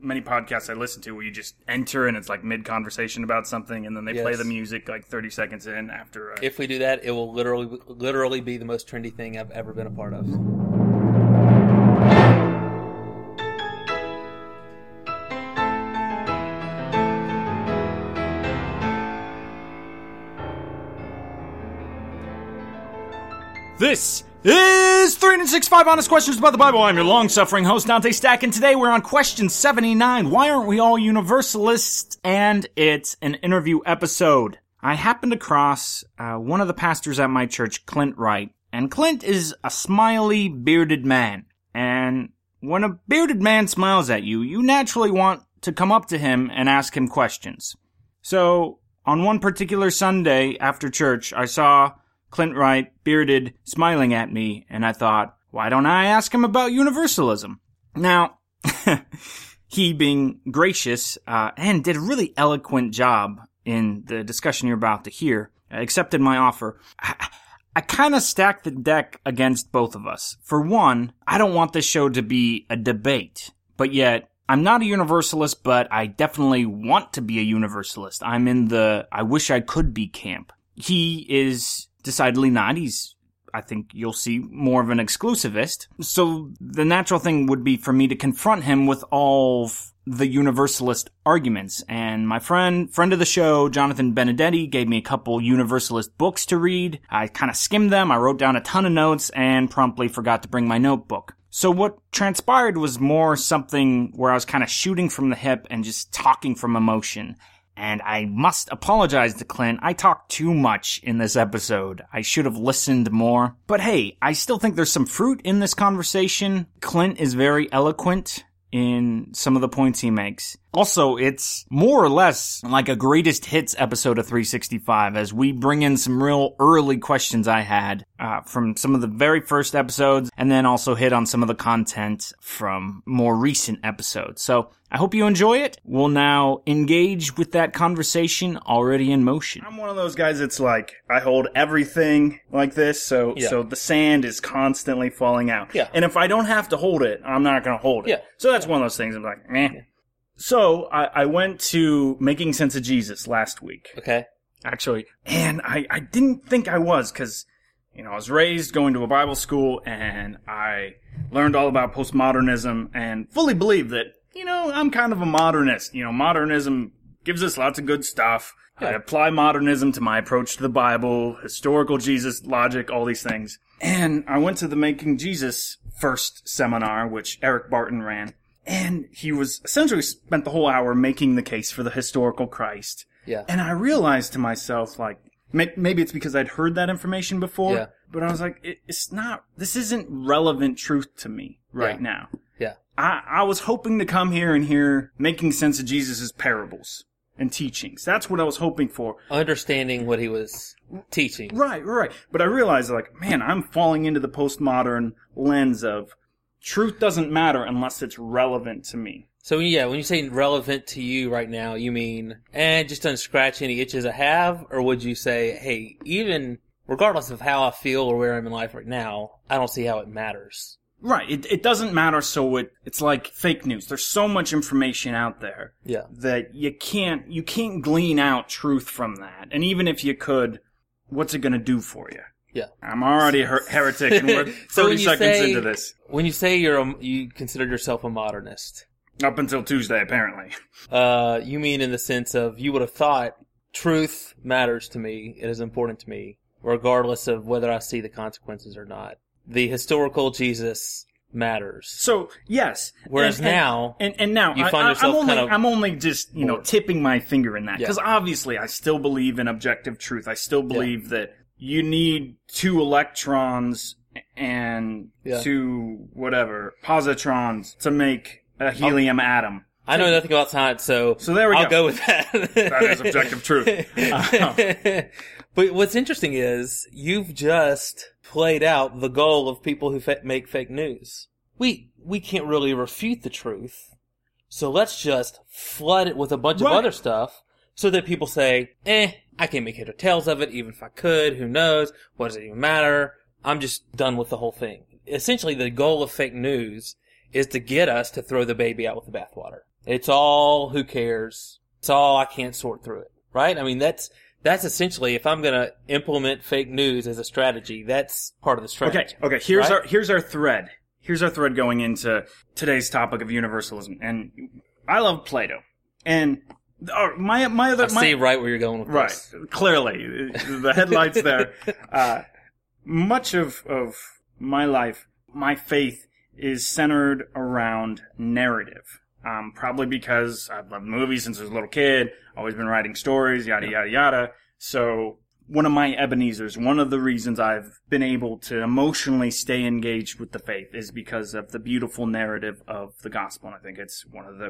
many podcasts I listen to where you just enter and it's like mid-conversation about something, and then they play the music like 30 seconds in after. If we do that, it will literally be the most trendy thing I've ever been a part of. This is 365 Honest Questions About the Bible. I'm your long-suffering host, Dante Stack, and today we're on question 79. Why aren't we all universalists? And it's an interview episode. I happened across one of the pastors at my church, Clint Wright, and Clint is a smiley, bearded man. And when a bearded man smiles at you, you naturally want to come up to him and ask him questions. So, on one particular Sunday after church, I saw Clint Wright, bearded, smiling at me, and I thought, why don't I ask him about universalism? Now, he being gracious, and did a really eloquent job in the discussion you're about to hear, accepted my offer. I kind of stacked the deck against both of us. For one, I don't want this show to be a debate, but yet, I'm not a universalist, but I definitely want to be a universalist. I'm in the I wish I could be camp. He is decidedly not. I think you'll see, more of an exclusivist. So the natural thing would be for me to confront him with all of the universalist arguments. And my friend of the show, Jonathan Benedetti, gave me a couple universalist books to read. I kind of skimmed them. I wrote down a ton of notes and promptly forgot to bring my notebook. So what transpired was more something where I was kind of shooting from the hip and just talking from emotion. And I must apologize to Clint. I talked too much in this episode. I should have listened more. But hey, I still think there's some fruit in this conversation. Clint is very eloquent in some of the points he makes. Also, it's more or less like a greatest hits episode of 365 as we bring in some real early questions I had from some of the very first episodes, and then also hit on some of the content from more recent episodes. So I hope you enjoy it. We'll now engage with that conversation already in motion. I'm one of those guys that's like, I hold everything like this, so the sand is constantly falling out. Yeah. And if I don't have to hold it, I'm not going to hold it. Yeah. So that's one of those things I'm like, eh. Yeah. So I went to Making Sense of Jesus last week. Okay. Actually. And I didn't think I was, because, you know, I was raised going to a Bible school, and I learned all about postmodernism and fully believe that, you know, I'm kind of a modernist. You know, modernism gives us lots of good stuff. Yeah. I apply modernism to my approach to the Bible, historical Jesus, logic, all these things. And I went to the Making Jesus first seminar, which Eric Barton ran. And he was essentially spent the whole hour making the case for the historical Christ. Yeah. And I realized to myself, like, maybe it's because I'd heard that information before, but I was like, this isn't relevant truth to me right now. Yeah. I was hoping to come here and hear Making Sense of Jesus' parables and teachings. That's what I was hoping for. Understanding what he was teaching. Right. But I realized, like, man, I'm falling into the postmodern lens of truth doesn't matter unless it's relevant to me. So, yeah, when you say relevant to you right now, you mean, just doesn't scratch any itches I have? Or would you say, hey, even regardless of how I feel or where I'm in life right now, I don't see how it matters? Right. It doesn't matter, so it's like fake news. There's so much information out there that you can't glean out truth from that. And even if you could, what's it going to do for you? Yeah. I'm already a heretic, and we're 30 seconds into this. When you say you consider yourself a modernist. Up until Tuesday, apparently. You mean in the sense of you would have thought truth matters to me, it is important to me, regardless of whether I see the consequences or not. The historical Jesus matters. So, yes. Whereas now you find yourself I'm only just, tipping my finger in that. Because obviously I still believe in objective truth. I still believe that you need 2 electrons and 2, positrons to make a helium atom. I know nothing about science, so there we go. I'll go with that. That is objective truth. But what's interesting is you've just played out the goal of people who make fake news. We can't really refute the truth, so let's just flood it with a bunch of other stuff so that people say, I can't make head or tails of it, even if I could, who knows, what does it even matter, I'm just done with the whole thing. Essentially, the goal of fake news is to get us to throw the baby out with the bathwater. It's all who cares. It's all I can't sort through it, right? I mean, that's essentially, if I'm going to implement fake news as a strategy, that's part of the strategy. Okay. Here's our thread. Here's our thread going into today's topic of universalism. And I love Plato. And my other... I see right where you're going with this. Right. Clearly. The headlights there. Much of my life, my faith is centered around narrative. Probably because I've loved movies since I was a little kid, always been writing stories, yada, yada, yada. So one of my Ebenezer's, one of the reasons I've been able to emotionally stay engaged with the faith is because of the beautiful narrative of the gospel. And I think it's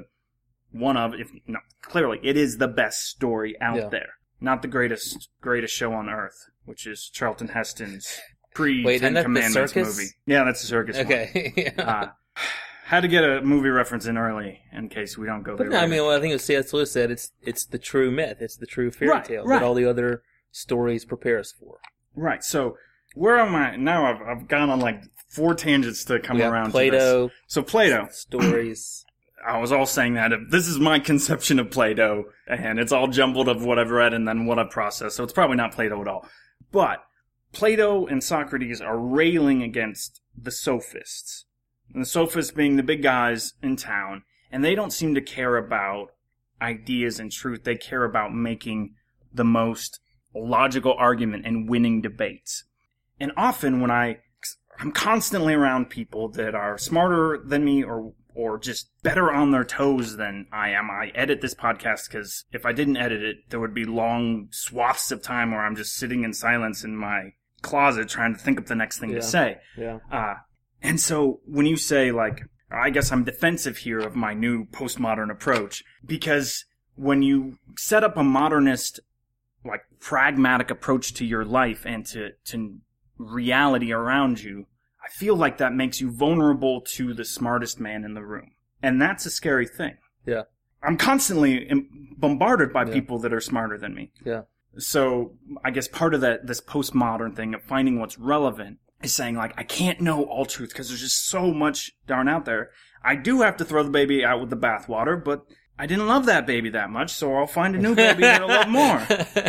clearly it is the best story out there. Not the greatest show on earth, which is Charlton Heston's pre-Ten Commandments movie. Yeah, that's the circus one. Okay. Had to get a movie reference in early in case we don't go there. But no, I mean, well, I think as C.S. Lewis said, it's the true myth. It's the true fairy tale that all the other stories prepare us for. Right. So where am I now? I've gone on like 4 tangents to come around Plato, to this. So Plato stories. I was all saying that this is my conception of Plato, and it's all jumbled of what I've read and then what I've processed. So it's probably not Plato at all. But Plato and Socrates are railing against the sophists. And the sophists being the big guys in town, and they don't seem to care about ideas and truth. They care about making the most logical argument and winning debates. And often when I'm constantly around people that are smarter than me or just better on their toes than I am. I edit this podcast because if I didn't edit it, there would be long swaths of time where I'm just sitting in silence in my closet trying to think of the next thing to say. Yeah. And so when you say, like, I guess I'm defensive here of my new postmodern approach, because when you set up a modernist, like, pragmatic approach to your life and to reality around you, I feel like that makes you vulnerable to the smartest man in the room. And that's a scary thing. Yeah. I'm constantly bombarded by people that are smarter than me. Yeah. So I guess part of this postmodern thing of finding what's relevant is saying, like, I can't know all truth because there's just so much darn out there. I do have to throw the baby out with the bathwater, but I didn't love that baby that much, so I'll find a new baby that I'll love more.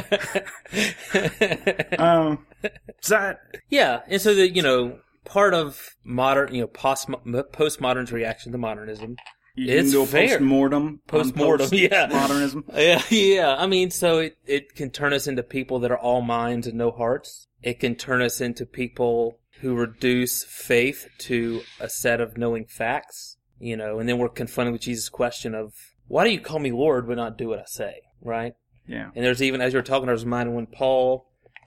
Yeah, and so part of modern, postmodern's reaction to modernism is fair. Postmortem, yeah. Modernism. Yeah. I mean, so it can turn us into people that are all minds and no hearts. It can turn us into people who reduce faith to a set of knowing facts, and then we're confronted with Jesus' question of, why do you call me Lord but not do what I say, right? Yeah. And there's even, as you were talking, I was reminded when Paul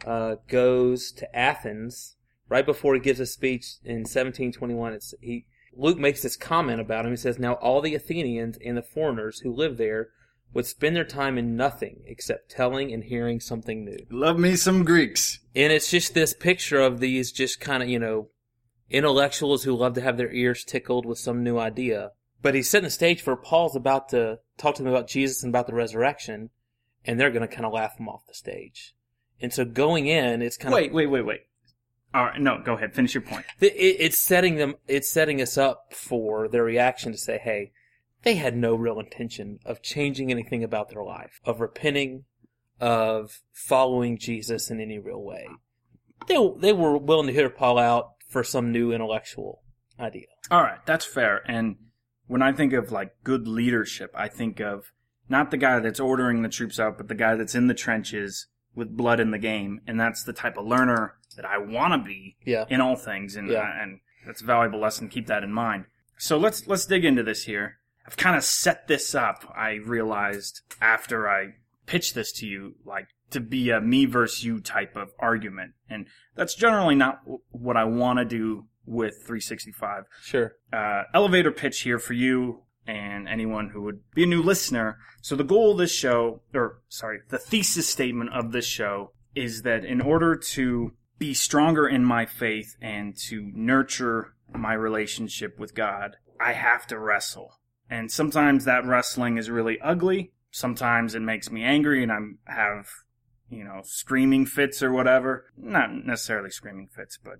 goes to Athens, right before he gives a speech in 1721, Luke makes this comment about him. He says, now all the Athenians and the foreigners who live there would spend their time in nothing except telling and hearing something new. Love me some Greeks. And it's just this picture of these just kind of, intellectuals who love to have their ears tickled with some new idea. But he's setting the stage for Paul's about to talk to them about Jesus and about the resurrection, and they're going to kind of laugh him off the stage. And so going in, it's kind of... Wait. All right, no, go ahead. Finish your point. It's setting us up for their reaction to say, hey, they had no real intention of changing anything about their life, of repenting, of following Jesus in any real way. They were willing to hear Paul out for some new intellectual idea. All right, that's fair. And when I think of, like, good leadership, I think of not the guy that's ordering the troops out, but the guy that's in the trenches with blood in the game. And that's the type of learner that I want to be in all things. And that's a valuable lesson. Keep that in mind. So let's dig into this here. I've kind of set this up, I realized, after I pitched this to you, like, to be a me versus you type of argument. And that's generally not what I want to do with 365. Sure. Elevator pitch here for you and anyone who would be a new listener. So the goal of this show, the thesis statement of this show is that in order to be stronger in my faith and to nurture my relationship with God, I have to wrestle. And sometimes that wrestling is really ugly. Sometimes it makes me angry and I have, screaming fits or whatever. Not necessarily screaming fits, but,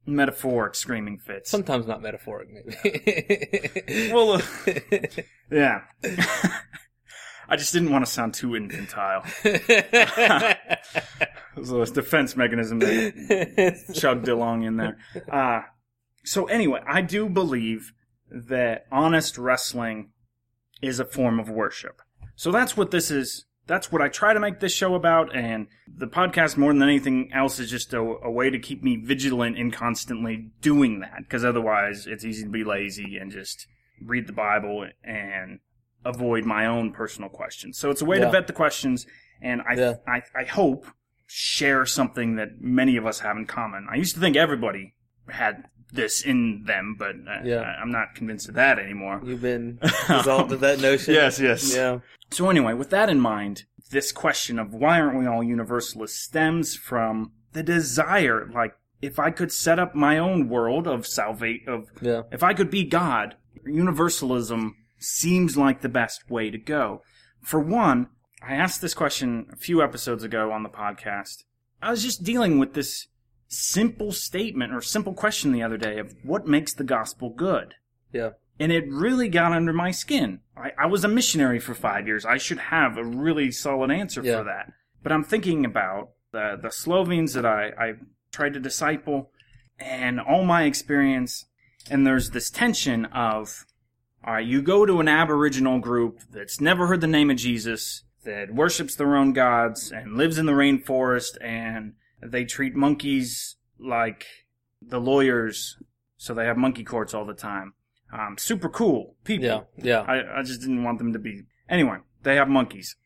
metaphoric screaming fits. Sometimes not metaphoric, maybe. Well, yeah. I just didn't want to sound too infantile. It was a defense mechanism that chugged along in there. So anyway, I do believe that honest wrestling is a form of worship. So that's what this is. That's what I try to make this show about, and the podcast, more than anything else, is just a way to keep me vigilant in constantly doing that, because otherwise it's easy to be lazy and just read the Bible and avoid my own personal questions. So it's a way to vet the questions, and I hope share something that many of us have in common. I used to think everybody had this in them, but I'm not convinced of that anymore. You've been resolved to that notion? Yes. Yeah. So anyway, with that in mind, this question of why aren't we all universalists stems from the desire, like, if I could set up my own world of if I could be God, universalism seems like the best way to go. For one, I asked this question a few episodes ago on the podcast. I was just dealing with this simple statement or simple question the other day of what makes the gospel good. Yeah. And it really got under my skin. I was a missionary for 5 years. I should have a really solid answer for that. But I'm thinking about the Slovenes that I tried to disciple and all my experience. And there's this tension of, all right, you go to an Aboriginal group that's never heard the name of Jesus, that worships their own gods and lives in the rainforest, and they treat monkeys like the lawyers, so they have monkey courts all the time. Super cool people. Yeah. I just didn't want them to be... Anyway, they have monkeys.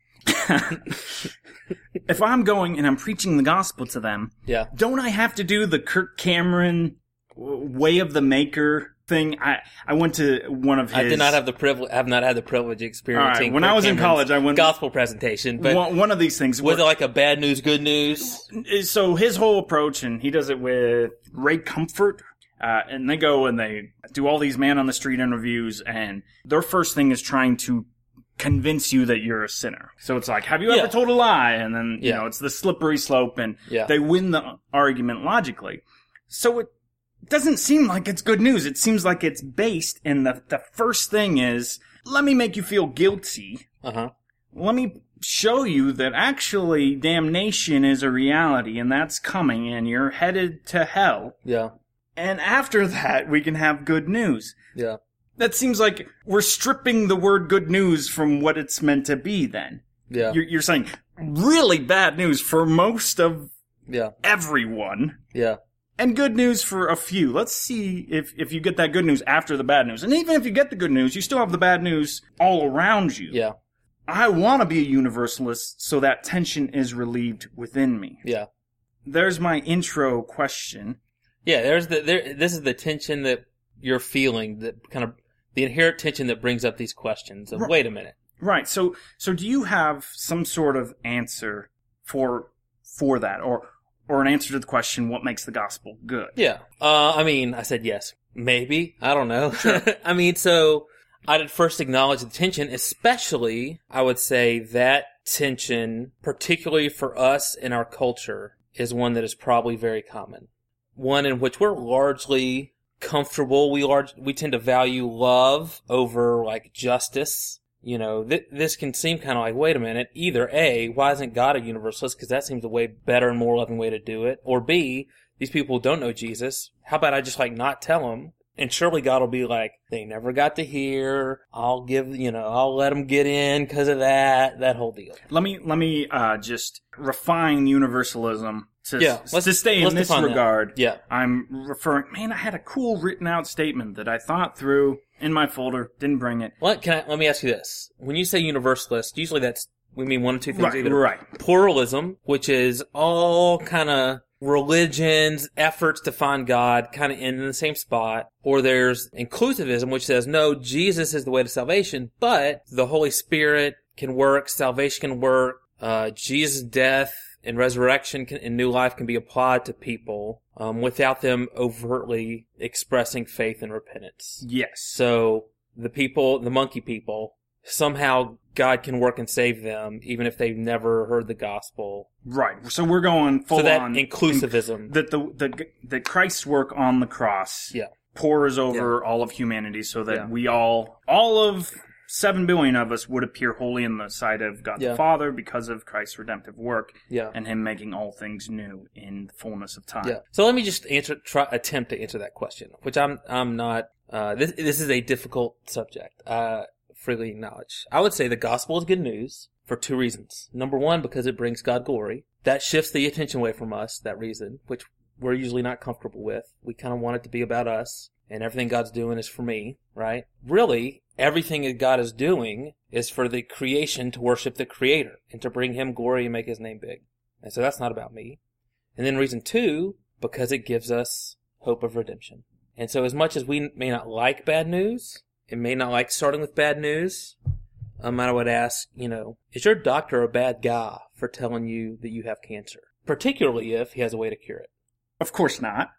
If I'm going and I'm preaching the gospel to them, don't I have to do the Kirk Cameron Way of the Maker thing? I went to one of his... I did not have the privilege. I've not had the privilege of experiencing. Right, when I was in college, I went gospel presentation. But one of these things was it like a bad news, good news? So his whole approach, and he does it with Ray Comfort, and they go and they do all these man on the street interviews, and their first thing is trying to convince you that you're a sinner. So it's like, have you ever told a lie? And then you know it's the slippery slope, and they win the argument logically. So it doesn't seem like it's good news. It seems like it's based in the first thing is, let me make you feel guilty. Let me show you that actually damnation is a reality and that's coming and you're headed to hell. Yeah. And after that, we can have good news. Yeah. That seems like we're stripping the word good news from what it's meant to be then. Yeah. You're saying really bad news for most of everyone. Yeah. And good news for a few. Let's see if you get that good news after the bad news. And even if you get the good news, you still have the bad news all around you. Yeah. I want to be a universalist so that tension is relieved within me. Yeah. There's my intro question. Yeah, this is the tension that you're feeling, that kind of the inherent tension that brings up these questions of, wait a minute. Right. So do you have some sort of answer for that, or an answer to the question, what makes the gospel good? Yeah. I mean, I said yes. Maybe. I don't know. Sure. I mean, so I'd first acknowledge the tension, especially, I would say, that tension, particularly for us in our culture, is one that is probably very common. One in which we're largely comfortable. We tend to value love over, like, justice. You know, this can seem kind of like, wait a minute, either A, why isn't God a universalist? Because that seems a way better and more loving way to do it. Or B, these people don't know Jesus. How about I just, like, not tell them? And surely God will be like, they never got to hear. I'll let them get in because of that whole deal. Let me just refine universalism to stay in this regard. That. Yeah. I'm referring, I had a cool written out statement that I thought through in my folder, didn't bring it. Let me ask you this. When you say universalist, usually we mean one of two things. Right. Pluralism, which is all kind of religions, efforts to find God kind of in the same spot. Or there's inclusivism, which says, no, Jesus is the way to salvation, but the Holy Spirit can work, salvation can work, Jesus' death and resurrection and new life can be applied to people without them overtly expressing faith and repentance. Yes. So the monkey people, somehow God can work and save them, even if they've never heard the gospel. Right. So we're going full So that on inclusivism. That Christ's work on the cross pours over all of humanity so that we all of 7 billion of us would appear holy in the sight of God the Father because of Christ's redemptive work and Him making all things new in the fullness of time. Yeah. So let me just attempt to answer that question, which I'm not. This is a difficult subject. Freely acknowledge. I would say the gospel is good news for 2 reasons. Number 1, because it brings God glory. That shifts the attention away from us. That reason, which we're usually not comfortable with. We kind of want it to be about us, and everything God's doing is for me, right? Really, everything that God is doing is for the creation to worship the Creator and to bring Him glory and make His name big. And so that's not about me. And then reason 2, because it gives us hope of redemption. And so as much as we may not like bad news, and may not like starting with bad news, I would ask, is your doctor a bad guy for telling you that you have cancer? Particularly if he has a way to cure it. Of course not.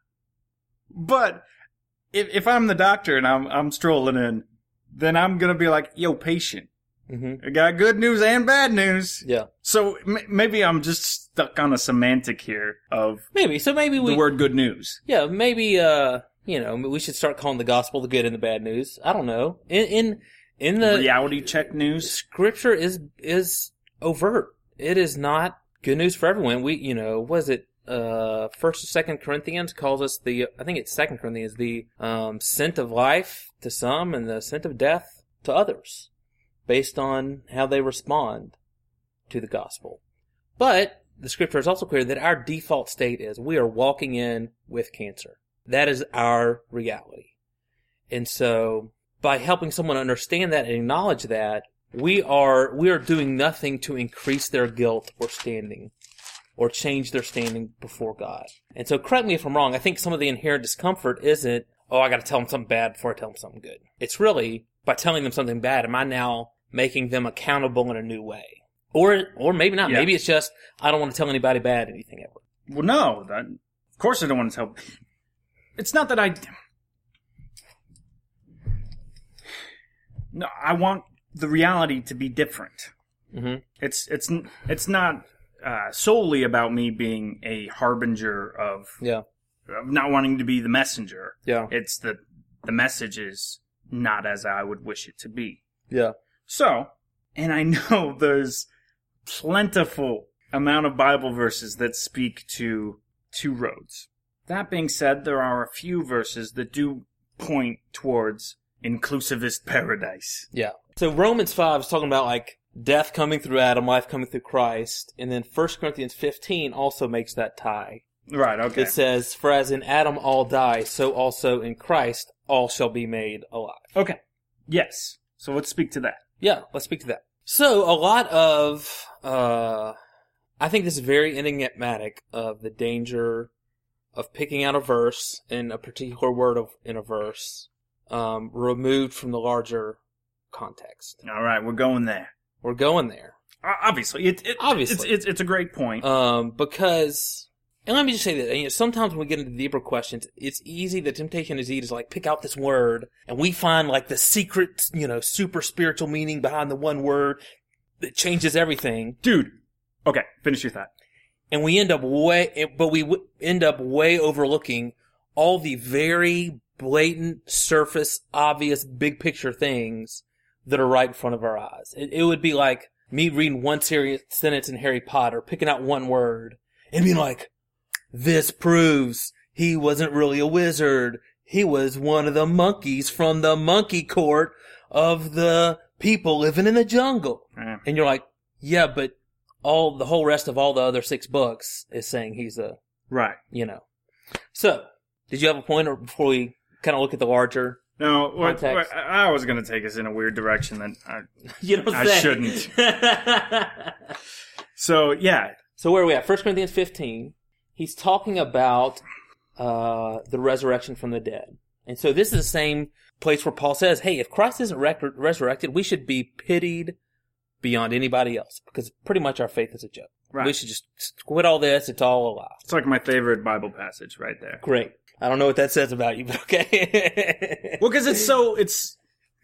But if I'm the doctor and I'm strolling in, then I'm going to be like, yo, patient. Mm-hmm. I got good news and bad news. Yeah. So maybe I'm just stuck on a semantic here of maybe the word good news. Yeah, maybe we should start calling the gospel the good and the bad news. I don't know. In the reality check news, Scripture is overt. It is not good news for everyone. Was it 1st or 2nd Corinthians calls us I think it's 2nd Corinthians, the scent of life to some and the scent of death to others, based on how they respond to the gospel. But the Scripture is also clear that our default state is we are walking in with cancer. That is our reality. And so by helping someone understand that and acknowledge that, we are doing nothing to increase their guilt or standing or change their standing before God. And so correct me if I'm wrong, I think some of the inherent discomfort isn't, I got to tell them something bad before I tell them something good. It's really, by telling them something bad, am I now making them accountable in a new way? Or maybe not. Yeah. Maybe it's just, I don't want to tell anybody bad anything ever. Well, no. Of course I don't want to tell. It's not that No, I want the reality to be different. Mm-hmm. It's not solely about me being a harbinger of not wanting to be the messenger. Yeah. It's the message is not as I would wish it to be. Yeah. So, and I know there's plentiful amount of Bible verses that speak to 2 roads. That being said, there are a few verses that do point towards inclusivist paradise. Yeah. So Romans 5 is talking about death coming through Adam, life coming through Christ. And then 1 Corinthians 15 also makes that tie. Right, okay. It says, for as in Adam all die, so also in Christ all shall be made alive. Okay. Yes. So let's speak to that. Yeah, let's speak to that. So a lot of, I think this is very enigmatic of the danger of picking out a verse and a particular word in a verse, removed from the larger context. All right, we're going there. We're going there. Obviously, it's a great point. Because, and let me just say that sometimes when we get into deeper questions, it's easy. The temptation is easy to pick out this word, and we find the secret, super spiritual meaning behind the one word that changes everything. Dude, okay, finish your thought. And we end up way overlooking all the very blatant, surface, obvious, big picture things that are right in front of our eyes. It would be like me reading one sentence in Harry Potter, picking out one word, and being like, this proves he wasn't really a wizard. He was one of the monkeys from the monkey court of the people living in the jungle. Mm. And you're like, yeah, but the whole rest of all the other 6 books is saying he's a... Right. So, did you have a point or before we kind of look at the larger... No, I was going to take us in a weird direction that I shouldn't. So, yeah. So where are we at? 1 Corinthians 15. He's talking about the resurrection from the dead. And so this is the same place where Paul says, hey, if Christ isn't resurrected, we should be pitied beyond anybody else, because pretty much our faith is a joke. Right. We should just quit all this. It's all a lie. It's like my favorite Bible passage right there. Great. I don't know what that says about you, but okay. Well, because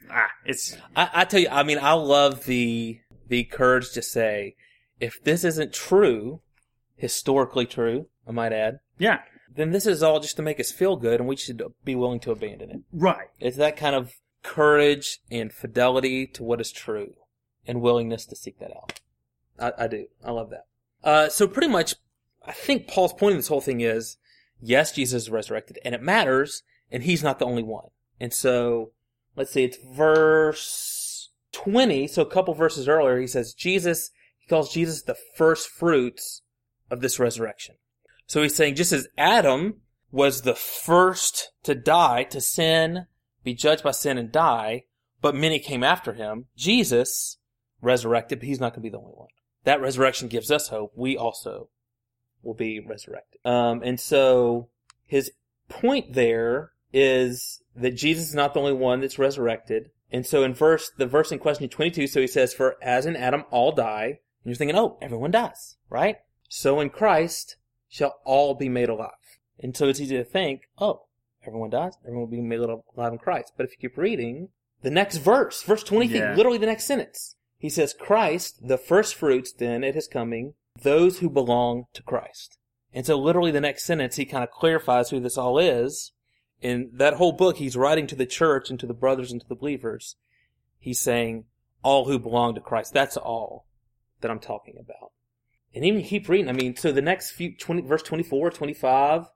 I tell you, I mean, I love the courage to say, if this isn't true, historically true, I might add. Yeah. Then this is all just to make us feel good, and we should be willing to abandon it. Right. It's that kind of courage and fidelity to what is true, and willingness to seek that out. I do. I love that. So pretty much, I think Paul's point in this whole thing is, yes, Jesus is resurrected, and it matters, and he's not the only one. And so, let's see, it's verse 20, so a couple verses earlier, he calls Jesus the first fruits of this resurrection. So he's saying, just as Adam was the first to die, to sin, be judged by sin and die, but many came after him, Jesus resurrected, but he's not going to be the only one. That resurrection gives us hope. We also will be resurrected. And so his point there is that Jesus is not the only one that's resurrected. And so in the verse in question 22, so he says, for as in Adam all die, and you're thinking, oh, everyone dies, right? So in Christ shall all be made alive. And so it's easy to think, oh, everyone dies, everyone will be made alive in Christ. But if you keep reading, the next verse 23, literally the next sentence, he says, Christ, the first fruits then at his coming, those who belong to Christ. And so literally the next sentence, he kind of clarifies who this all is. In that whole book, he's writing to the church and to the brothers and to the believers. He's saying, all who belong to Christ. That's all that I'm talking about. And even keep reading. I mean, so the next verse 24, 25,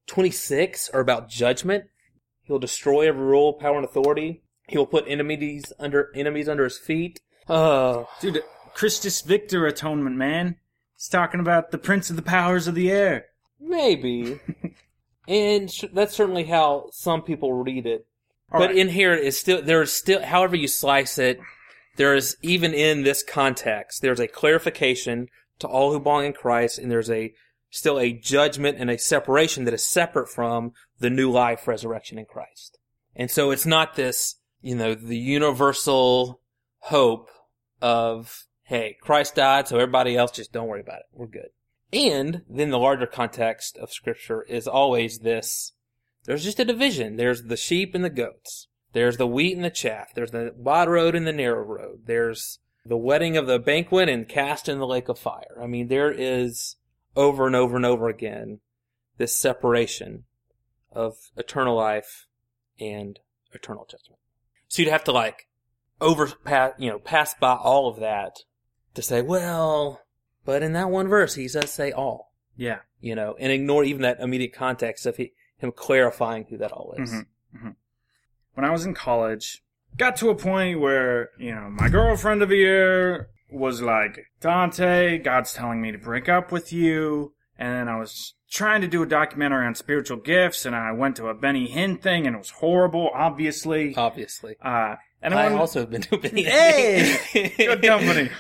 26 are about judgment. He'll destroy every rule, power, and authority. He'll put enemies under his feet. Oh. Dude, Christus Victor atonement, man. He's talking about the prince of the powers of the air. Maybe. And that's certainly how some people read it. But in here, there's still, however you slice it, there is, even in this context, there's a clarification to all who belong in Christ, and there's still a judgment and a separation that is separate from the new life resurrection in Christ. And so it's not this, the universal hope of, hey, Christ died, so everybody else just don't worry about it. We're good. And then the larger context of Scripture is always this, there's just a division. There's the sheep and the goats. There's the wheat and the chaff. There's the wide road and the narrow road. There's the wedding of the banquet and cast in the lake of fire. I mean, there is over and over and over again this separation of eternal life and eternal judgment. So you'd have to pass by all of that to say, well, but in that one verse, he does say all. Yeah. And ignore even that immediate context of him clarifying who that all is. Mm-hmm. Mm-hmm. When I was in college, got to a point where, my girlfriend of a year was like, Dante, God's telling me to break up with you. And then I was trying to do a documentary on spiritual gifts, and I went to a Benny Hinn thing, and it was horrible, obviously. And I also have been to a Benny Hinn. Hey! Good company.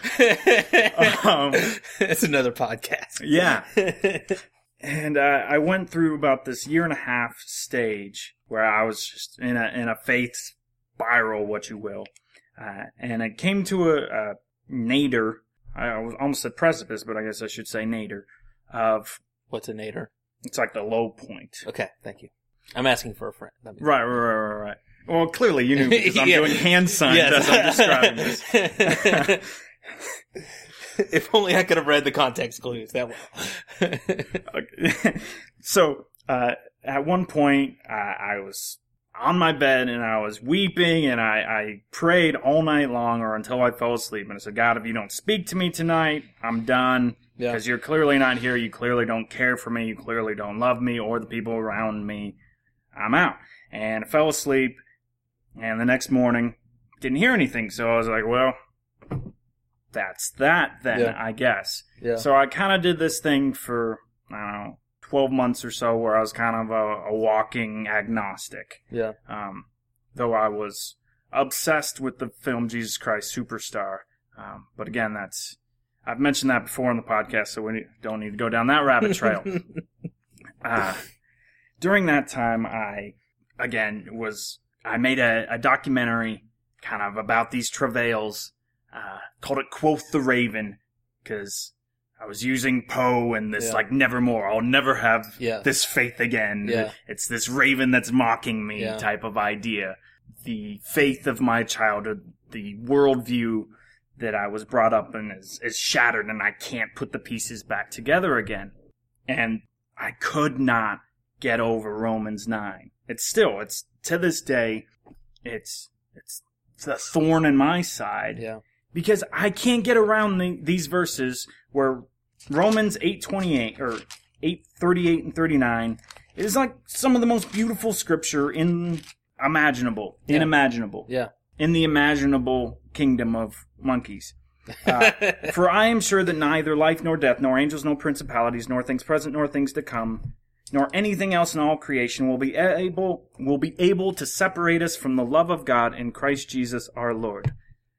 It's another podcast. Yeah. And I went through about this 1.5-year stage where I was just in a faith spiral, what you will. And I came to a nadir. I was almost at precipice, but I guess I should say nadir. Of what's a nadir? It's like the low point. Okay, thank you. I'm asking for a friend. Right. Well, clearly you knew because I'm doing hand signs as I'm describing this. If only I could have read the context clues that well. Okay. So, at one point, I was on my bed and I was weeping and I prayed all night long or until I fell asleep. And I said, God, if you don't speak to me tonight, I'm done. Because you're clearly not here. You clearly don't care for me. You clearly don't love me or the people around me. I'm out. And I fell asleep. And the next morning, didn't hear anything. So I was like, well, that's that then, I guess. Yeah. So I kind of did this thing for, 12 months or so where I was kind of a walking agnostic. Yeah. Though I was obsessed with the film Jesus Christ Superstar. But again, I've mentioned that before on the podcast, so we don't need to go down that rabbit trail. During that time, I made a documentary kind of about these travails, called it Quoth the Raven, because I was using Poe and this nevermore, I'll never have this faith again. Yeah. It's this raven that's mocking me type of idea. the faith of my childhood, the worldview that I was brought up in is shattered, and I can't put the pieces back together again. And I could not get over Romans 9. It's to this day, it's a thorn in my side. Yeah. Because I can't get around these verses where Romans 8:28 or 8:38 and 39 is like some of the most beautiful scripture inimaginable. Yeah. In the imaginable kingdom of monkeys. For I am sure that neither life nor death, nor angels, nor principalities, nor things present, nor things to come, nor anything else in all creation will be able to separate us from the love of God in Christ Jesus our Lord.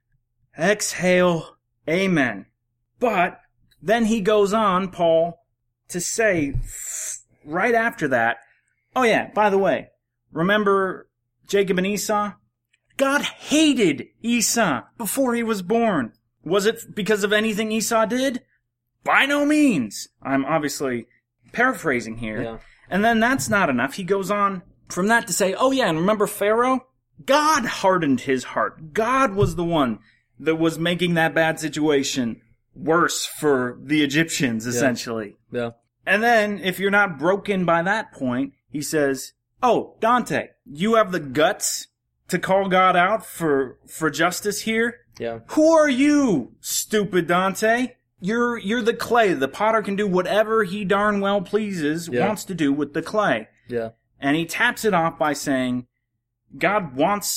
Exhale, amen. But then he goes on, Paul, to say right after that, oh yeah, by the way, remember Jacob and Esau? God hated Esau before he was born. Was it because of anything Esau did? By no means. I'm obviously paraphrasing here. Yeah. And then that's not enough. He goes on from that to say, oh yeah, and remember Pharaoh? God hardened his heart. God was the one that was making that bad situation worse for the Egyptians, essentially. Yeah. And then, if you're not broken by that point, he says, oh, Dante, you have the guts to call God out for justice here? Yeah. Who are you, stupid Dante? You're the clay. The potter can do whatever he darn well pleases, wants to do with the clay. Yeah. And he taps it off by saying, God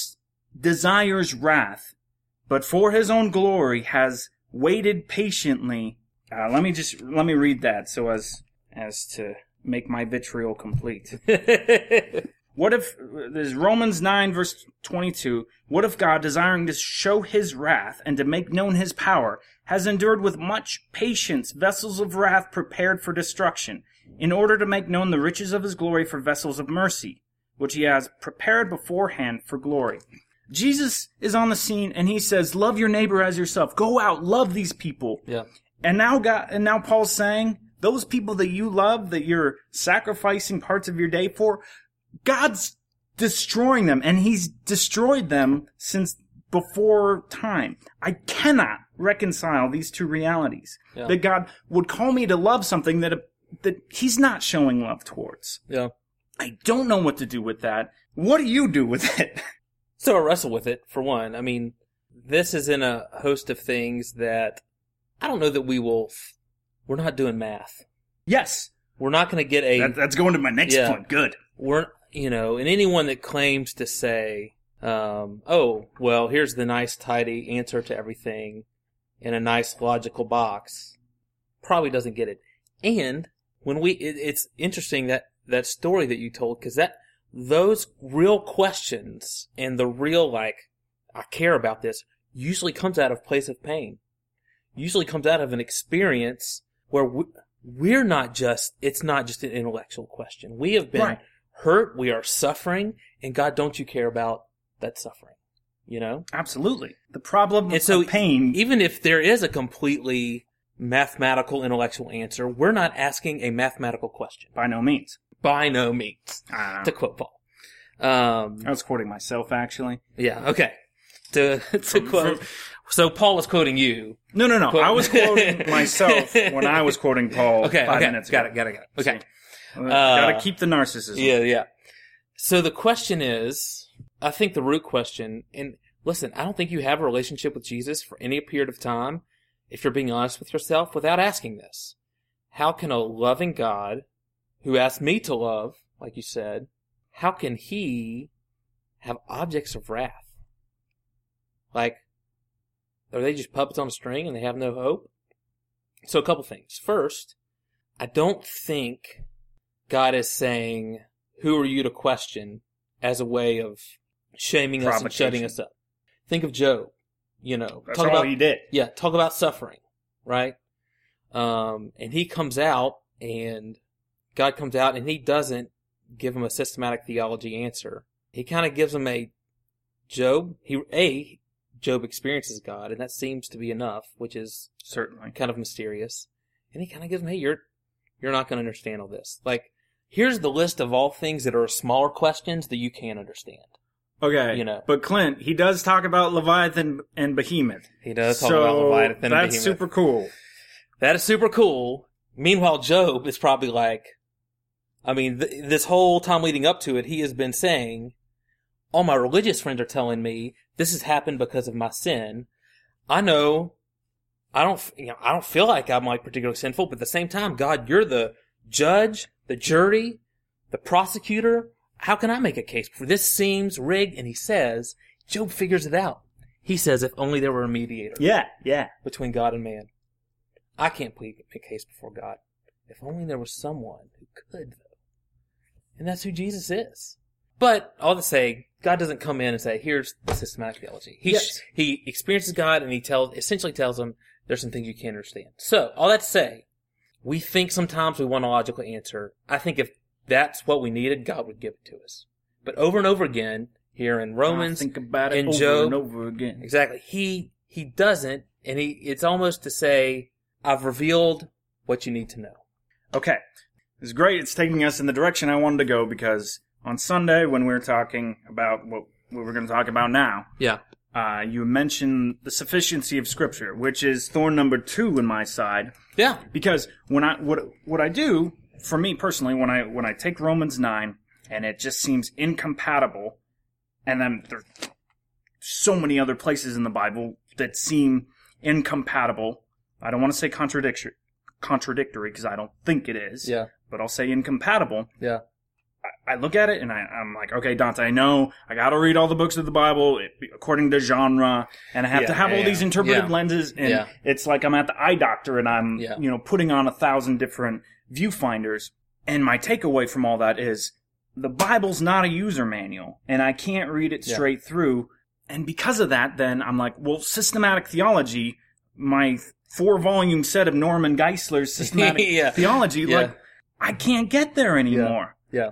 desires wrath, but for his own glory has waited patiently. Let me read that so as to make my vitriol complete. What if, there's Romans 9 verse 22, what if God, desiring to show his wrath and to make known his power, has endured with much patience vessels of wrath prepared for destruction, in order to make known the riches of his glory for vessels of mercy, which he has prepared beforehand for glory. Jesus is on the scene and he says, love your neighbor as yourself. Go out, love these people. Yeah. And now Paul's saying, those people that you love, that you're sacrificing parts of your day for, God's destroying them, and he's destroyed them since before time. I cannot reconcile these two realities. Yeah. That God would call me to love something that he's not showing love towards. Yeah. I don't know what to do with that. What do you do with it? So I wrestle with it, for one. I mean, this is in a host of things that I don't know that we're not doing math. Yes. We're not going to get that's going to my next point. Good. And anyone that claims to say, oh, well, here's the nice, tidy answer to everything in a nice, logical box, probably doesn't get it. And it's interesting that story that you told, because those real questions and the real, I care about this, usually comes out of a place of pain. Usually comes out of an experience where it's not just an intellectual question. We have been hurt, we are suffering, and God, don't you care about that suffering? You know? Absolutely. The problem of pain. Even if there is a completely mathematical, intellectual answer, we're not asking a mathematical question. By no means. By no means. To quote Paul. I was quoting myself, actually. Yeah, okay. To quote. So Paul was quoting you. No. I was quoting myself when I was quoting Paul 5 minutes ago. Got it. Okay. Gotta keep the narcissism. Yeah. So the question is, I think the root question, and listen, I don't think you have a relationship with Jesus for any period of time, if you're being honest with yourself, without asking this. How can a loving God, who asked me to love, like you said, how can he have objects of wrath? Are they just puppets on a string and they have no hope? So a couple things. First, I don't think God is saying, who are you to question, as a way of shaming us and shutting us up. Think of Job. That's all he did. Yeah, talk about suffering, right? And he comes out, and God comes out, and he doesn't give him a systematic theology answer. He kind of gives him Job experiences God, and that seems to be enough, which is certainly kind of mysterious. And he kind of gives him, hey, you're not going to understand all this. Here's the list of all things that are smaller questions that you can't understand. Okay, but Clint, he does talk about Leviathan and Behemoth. He does talk about Leviathan and Behemoth. That's super cool. That is super cool. Meanwhile, Job is probably like, this whole time leading up to it, he has been saying, all my religious friends are telling me this has happened because of my sin. I know, I don't feel like I'm like particularly sinful, but at the same time, God, you're the judge, the jury, the prosecutor. How can I make a case for this? Seems rigged. And he says, Job figures it out. He says, if only there were a mediator. Yeah. Between God and man. I can't make a case before God. If only there was someone who could, though. And that's who Jesus is. But, all to say, God doesn't come in and say, here's the systematic theology. He experiences God and he essentially tells him, there's some things you can't understand. So, all that to say, we think sometimes we want a logical answer. I think if that's what we needed, God would give it to us. But over and over again, here in Romans, think about it in over Job, and over again. Exactly. He doesn't, and it's almost to say, I've revealed what you need to know. Okay. It's great. It's taking us in the direction I wanted to go, because on Sunday, when we were talking about what we're going to talk about now, you mentioned the sufficiency of Scripture, which is thorn number 2 in my side. Yeah. Because what I do, for me personally, when I take Romans 9 and it just seems incompatible, and then there's so many other places in the Bible that seem incompatible. I don't want to say contradictory because I don't think it is. Yeah. But I'll say incompatible. Yeah. I look at it and I'm like, okay, Dante, I know I got to read all the books of the Bible according to genre, and I have to have all these interpretive lenses, and it's like I'm at the eye doctor and I'm putting on 1,000 different viewfinders. And my takeaway from all that is the Bible's not a user manual, and I can't read it straight through. And because of that, then I'm like, well, systematic theology, my 4-volume set of Norman Geisler's systematic theology, like, I can't get there anymore. Yeah.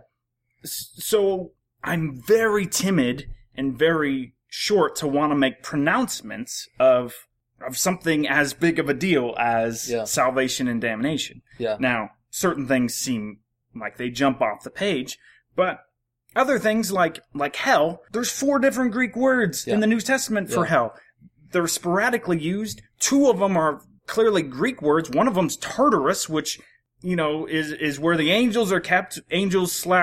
So I'm very timid and very short to want to make pronouncements of something as big of a deal as salvation and damnation. Yeah. Now, certain things seem like they jump off the page, but other things like hell, there's 4 different Greek words in the New Testament for hell. They're sporadically used. 2 of them are clearly Greek words. One of them's Tartarus, which, is where the angels are kept. Angels /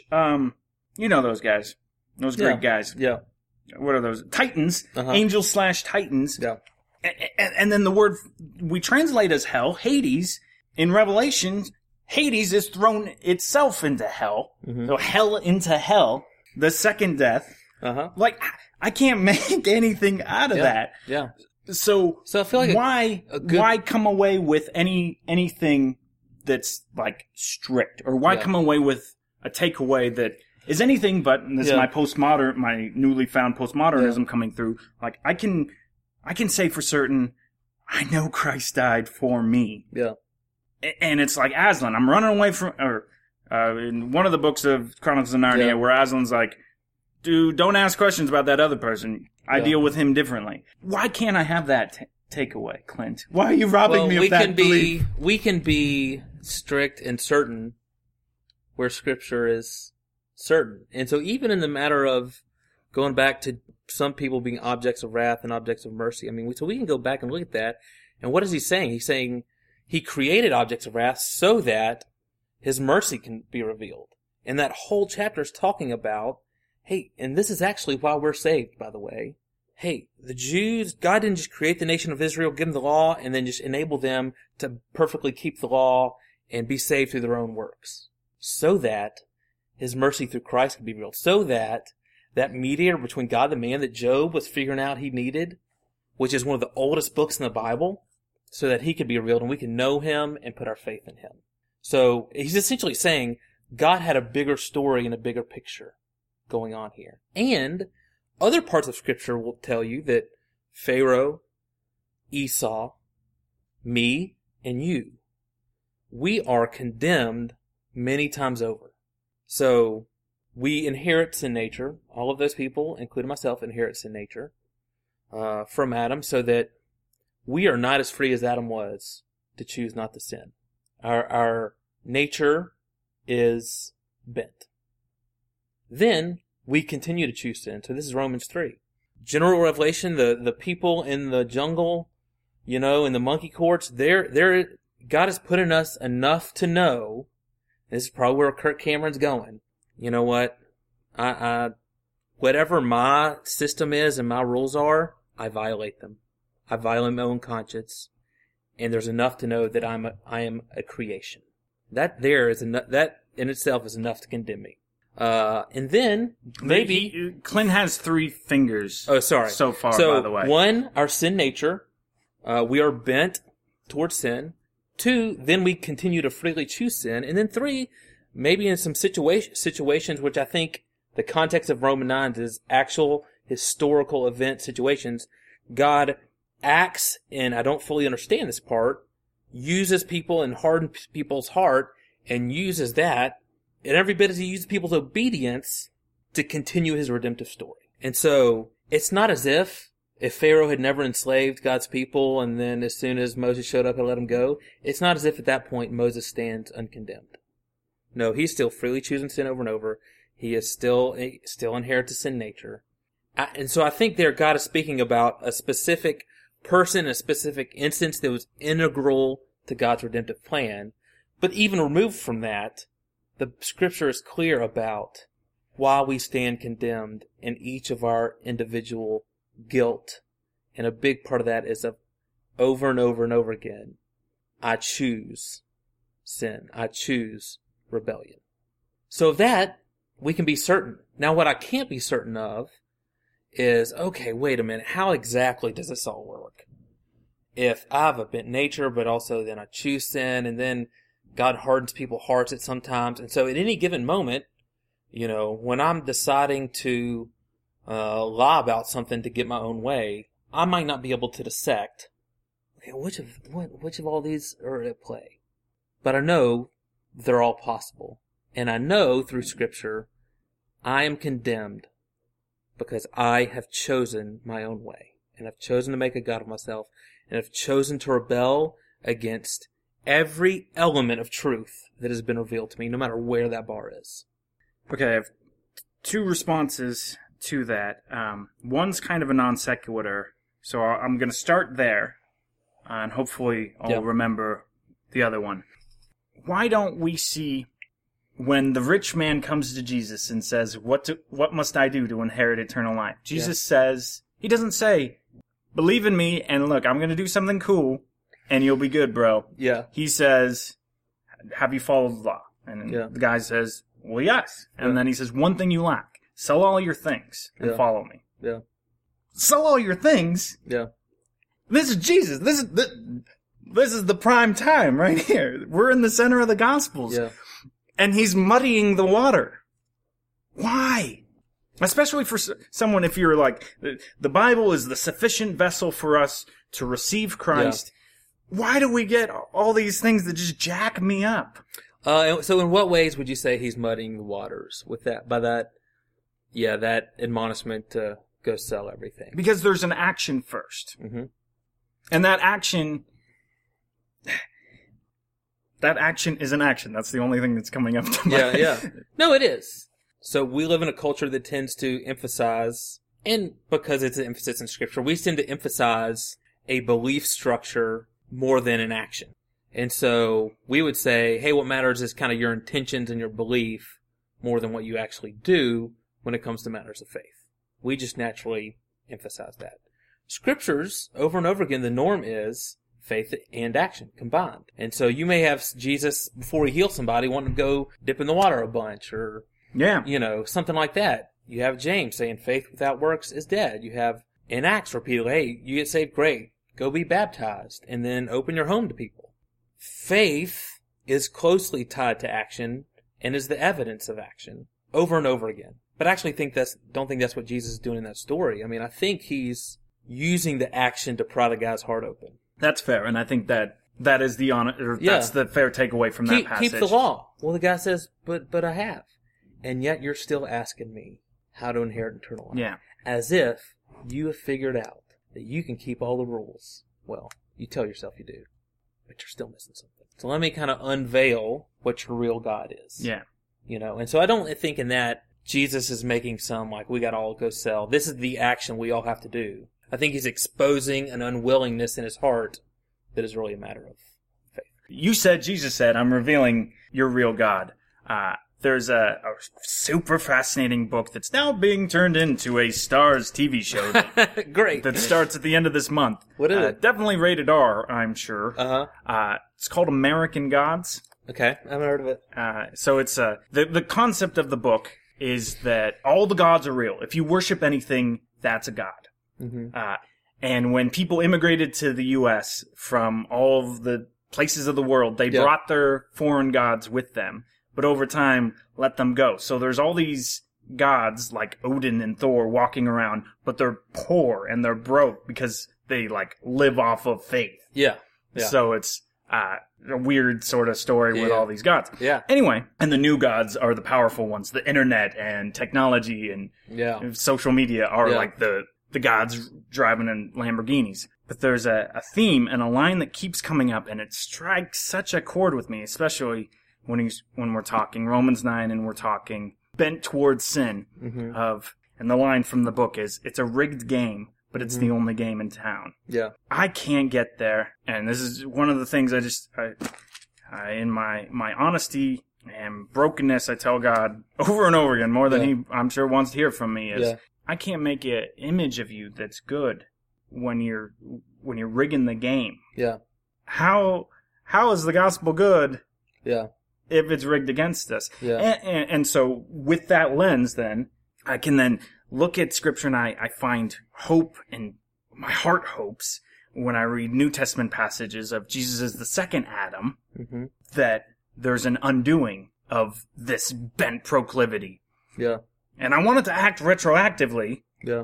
those guys. Those Greek guys. Yeah. What are those? Titans. Angels / Titans. Yeah. And then the word we translate as hell, Hades, in Revelation, Hades is thrown itself into hell. Mm-hmm. So hell into hell, the second death. Like, I can't make anything out of that. Yeah. So I feel like why come away with anything that's like strict, or why come away with a takeaway that is anything but, and this is my newly found postmodernism coming through. Like, I can say for certain, I know Christ died for me. Yeah. And it's like Aslan. I'm running away from, in one of the books of Chronicles of Narnia, where Aslan's like, dude, don't ask questions about that other person. I deal with him differently. Why can't I have that takeaway, Clint? Why are you robbing me of that belief? We can be strict and certain where Scripture is certain. And so even in the matter of going back to some people being objects of wrath and objects of mercy, so we can go back and look at that. And what is he saying? He's saying he created objects of wrath so that his mercy can be revealed. And that whole chapter is talking about, hey, and this is actually why we're saved, by the way. Hey, the Jews, God didn't just create the nation of Israel, give them the law, and then just enable them to perfectly keep the law and be saved through their own works. So that his mercy through Christ can be revealed. So that mediator between God and man that Job was figuring out he needed, which is one of the oldest books in the Bible, so that he could be revealed and we can know him and put our faith in him. So he's essentially saying God had a bigger story and a bigger picture going on here. And other parts of Scripture will tell you that Pharaoh, Esau, me, and you, we are condemned many times over. So we inherit sin nature. All of those people, including myself, inherit sin nature from Adam, so that we are not as free as Adam was to choose not to sin. Our nature is bent. Then we continue to choose sin. So this is Romans 3. General revelation, the people in the jungle, in the monkey courts, God has put in us enough to know, this is probably where Kirk Cameron's going, you know what, whatever my system is and my rules are, I violate them. I violate my own conscience, and there's enough to know that I am a creation. That in itself is enough to condemn me. And then maybe Clint has 3 fingers. Oh, sorry. So far, so, by the way. 1, our sin nature. We are bent towards sin. 2, then we continue to freely choose sin. And then 3, maybe in some situations, which I think the context of Romans 9 is actual historical event situations, God acts, and I don't fully understand this part, uses people and hardens people's heart, and uses that, and every bit as he uses people's obedience to continue his redemptive story. And so, it's not as if Pharaoh had never enslaved God's people, and then as soon as Moses showed up, he let him go. It's not as if at that point Moses stands uncondemned. No, he's still freely choosing sin over and over. He is still inherits a sin nature. And so I think there God is speaking about a specific person, a specific instance that was integral to God's redemptive plan. But even removed from that, the scripture is clear about why we stand condemned in each of our individual guilt. And a big part of that is over and over and over again, I choose sin. I choose rebellion. So of that, we can be certain. Now what I can't be certain of is, okay, wait a minute, how exactly does this all work? If I have a bent nature, but also then I choose sin, and then God hardens people's hearts at sometimes. And so at any given moment, when I'm deciding to lie about something to get my own way, I might not be able to dissect, okay, which of all these are at play? But I know they're all possible. And I know through Scripture, I am condemned because I have chosen my own way. And I've chosen to make a god of myself. And I've chosen to rebel against every element of truth that has been revealed to me, no matter where that bar is. Okay, I have 2 responses to that. One's kind of a non sequitur, so I'm going to start there, and hopefully I'll remember the other one. Why don't we see when the rich man comes to Jesus and says, what must I do to inherit eternal life? Jesus says, he doesn't say, believe in me, and look, I'm going to do something cool, and you'll be good, bro. Yeah. He says, have you followed the law? And the guy says, well, yes. And then he says, one thing you lack. Sell all your things and follow me. Yeah. Sell all your things? Yeah. This is Jesus. This is the prime time right here. We're in the center of the Gospels. Yeah. And he's muddying the water. Why? Especially for someone, if you're like, the Bible is the sufficient vessel for us to receive Christ. Yeah. Why do we get all these things that just jack me up? So in what ways would you say he's muddying the waters with that? By that, that admonishment to go sell everything. Because there's an action first. Mm-hmm. And that action is an action. That's the only thing that's coming up to mind. Yeah. No, it is. So we live in a culture that tends to emphasize, and because it's an emphasis in Scripture, we tend to emphasize a belief structure more than an action. And so we would say, hey, what matters is kind of your intentions and your belief more than what you actually do when it comes to matters of faith. We just naturally emphasize that. Scriptures, over and over again, the norm is faith and action combined. And so you may have Jesus, before he heals somebody, wanting to go dip in the water a bunch, or something like that. You have James saying faith without works is dead. You have in Acts repeatedly, hey, you get saved, great. Go be baptized, and then open your home to people. Faith is closely tied to action and is the evidence of action over and over again. But I actually don't think that's what Jesus is doing in that story. I mean, I think he's using the action to pry the guy's heart open. That's fair, and I think that is the that's the fair takeaway from that passage. Keep the law. Well, the guy says, but I have. And yet you're still asking me how to inherit eternal life. Yeah. As if you have figured out that you can keep all the rules. Well, you tell yourself you do, but you're still missing something. So let me kind of unveil what your real God is. Yeah. And so I don't think in that Jesus is making some, like, we gotta all go sell. This is the action we all have to do. I think he's exposing an unwillingness in his heart that is really a matter of faith. Jesus said, I'm revealing your real God. There's a super fascinating book that's now being turned into a Starz TV show Great. that starts at the end of this month. What is it? Definitely rated R, I'm sure. Uh-huh. It's called American Gods. Okay, I haven't heard of it. So it's the concept of the book is that all the gods are real. If you worship anything, that's a god. Mm-hmm. And when people immigrated to the U.S. from all of the places of the world, they brought their foreign gods with them. But over time, let them go. So there's all these gods like Odin and Thor walking around, but they're poor and they're broke because they like live off of faith. Yeah. So it's a weird sort of story with all these gods. Yeah. Anyway, and the new gods are the powerful ones. The internet and technology and social media are like the gods driving in Lamborghinis. But there's a theme and a line that keeps coming up, and it strikes such a chord with me, especially when we're talking Romans 9 and we're talking bent towards sin and the line from the book is, it's a rigged game, but it's the only game in town. Yeah. I can't get there, and this is one of the things I in my honesty and brokenness, I tell God over and over again, more than he, I'm sure, wants to hear from me, is I can't make an image of you that's good when you're rigging the game. Yeah. How is the gospel good? Yeah. If it's rigged against us. Yeah. And so with that lens, then, I can then look at Scripture and I find hope, and my heart hopes when I read New Testament passages of Jesus as the second Adam, that there's an undoing of this bent proclivity. Yeah. And I want it to act retroactively. Yeah.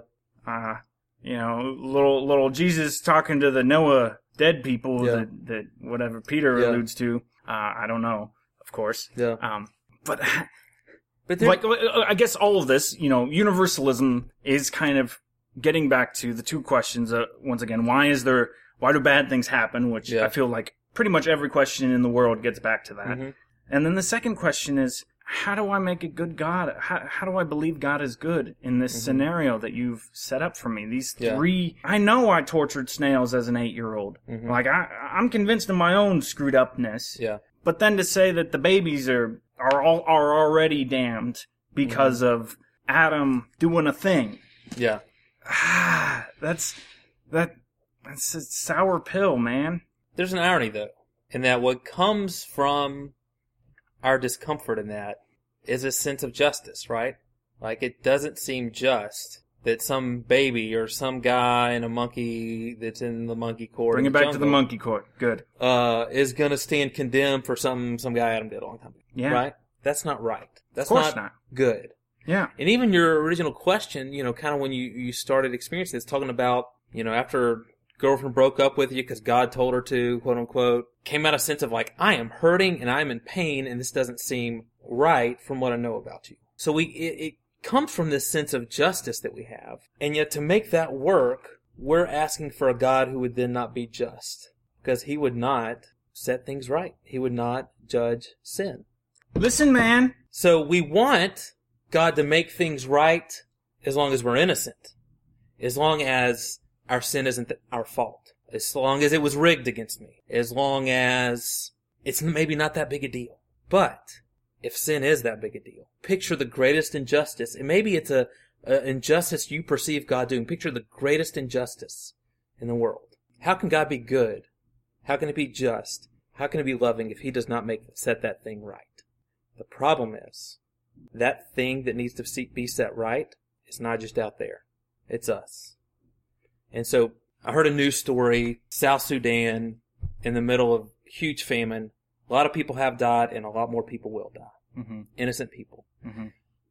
Little Jesus talking to the Noah dead people that whatever Peter alludes to. I don't know. Of course. Yeah. But like, I guess all of this, universalism is kind of getting back to the two questions. Once again, why do bad things happen? Which I feel like pretty much every question in the world gets back to that. Mm-hmm. And then the second question is, how do I make a good God? How do I believe God is good in this scenario that you've set up for me? These three, I know I tortured snails as an 8-year-old. Mm-hmm. Like, I'm convinced of my own screwed upness. Yeah. But then to say that the babies are already damned because of Adam doing a thing. Yeah. That's a sour pill, man. There's an irony, though, in that what comes from our discomfort in that is a sense of justice, right? Like, it doesn't seem just that some baby or some guy in a monkey that's in the monkey court. Bring it back to the monkey court. Good. Is going to stand condemned for something some guy Adam did a long time ago. Yeah. Right? That's not right. That's of course not good. Yeah. And even your original question, kind of when you started experiencing this, talking about, after girlfriend broke up with you because God told her to, quote unquote, came out a sense of like, I am hurting and I'm in pain and this doesn't seem right from what I know about you. So it comes from this sense of justice that we have. And yet to make that work, we're asking for a God who would then not be just, because he would not set things right. He would not judge sin. Listen, man. So we want God to make things right as long as we're innocent. As long as our sin isn't our fault. As long as it was rigged against me. As long as it's maybe not that big a deal. But if sin is that big a deal, picture the greatest injustice. And maybe it's a injustice you perceive God doing. Picture the greatest injustice in the world. How can God be good? How can it be just? How can it be loving if he does not set that thing right? The problem is, that thing that needs to be set right is not just out there. It's us. And so, I heard a news story, South Sudan, in the middle of huge famine. A lot of people have died, and a lot more people will die. Mm-hmm. Innocent people. Mm-hmm.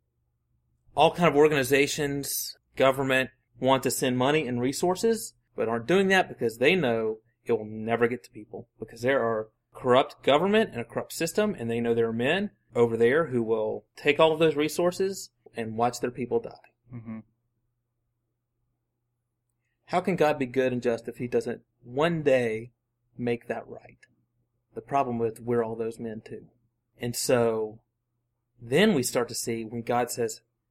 All kind of organizations, government, want to send money and resources, but aren't doing that because they know it will never get to people. Because there are corrupt government and a corrupt system, and they know there are men over there who will take all of those resources and watch their people die. Mm-hmm. How can God be good and just if he doesn't one day make that right? The problem is we're all those men too. And so then we start to see when God says,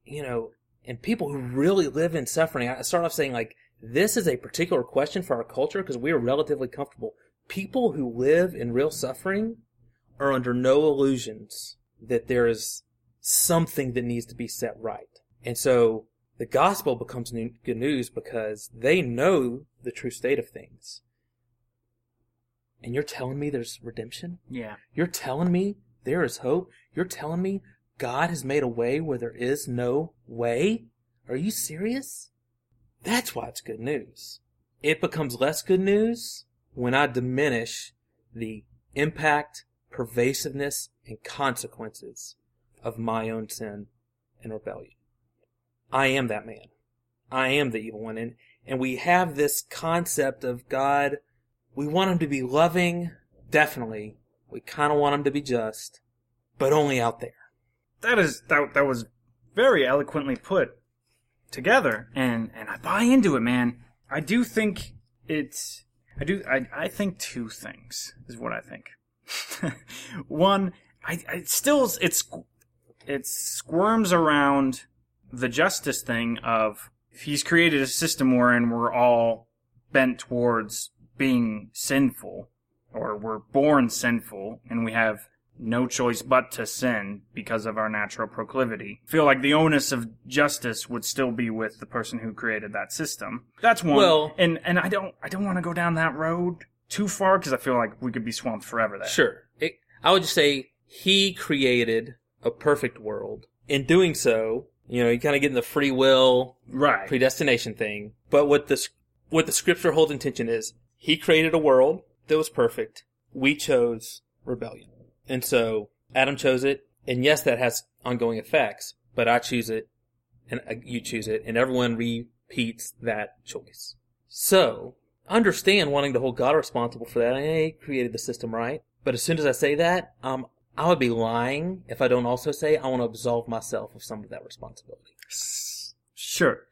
and people who really live in suffering, I start off saying, like, this is a particular question for our culture because we are relatively comfortable. People who live in real suffering are under no illusions that there is something that needs to be set right. And so the gospel becomes good news because they know the true state of things. And you're telling me there's redemption? Yeah. You're telling me there is hope? You're telling me God has made a way where there is no way? Are you serious? That's why it's good news. It becomes less good news when I diminish the impact, pervasiveness, and consequences of my own sin and rebellion. I am that man. I am the evil one. And we have this concept of God. We want him to be loving, definitely. We kind of want him to be just, but only out there. That was very eloquently put together, and I buy into it, man. I do think I think two things is what I think. One, it squirms around the justice thing of he's created a system wherein we're all bent towards being sinful, or we're born sinful, and we have no choice but to sin because of our natural proclivity. I feel like the onus of justice would still be with the person who created that system. That's one. Well, and I don't want to go down that road too far because I feel like we could be swamped forever there. Sure. I would just say he created a perfect world. In doing so, you kind of get in the free will, right, predestination thing. But what the scripture holds in tension is he created a world that was perfect. We chose rebellion. And so Adam chose it, and yes, that has ongoing effects, but I choose it, and you choose it, and everyone repeats that choice. So, understand wanting to hold God responsible for that. He created the system, right? But as soon as I say that, I would be lying if I don't also say I want to absolve myself of some of that responsibility. Sure.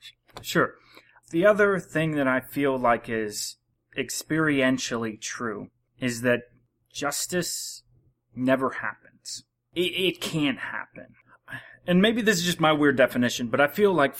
The other thing that I feel like is experientially true is that justice never happens. It can't happen. And maybe this is just my weird definition, but I feel like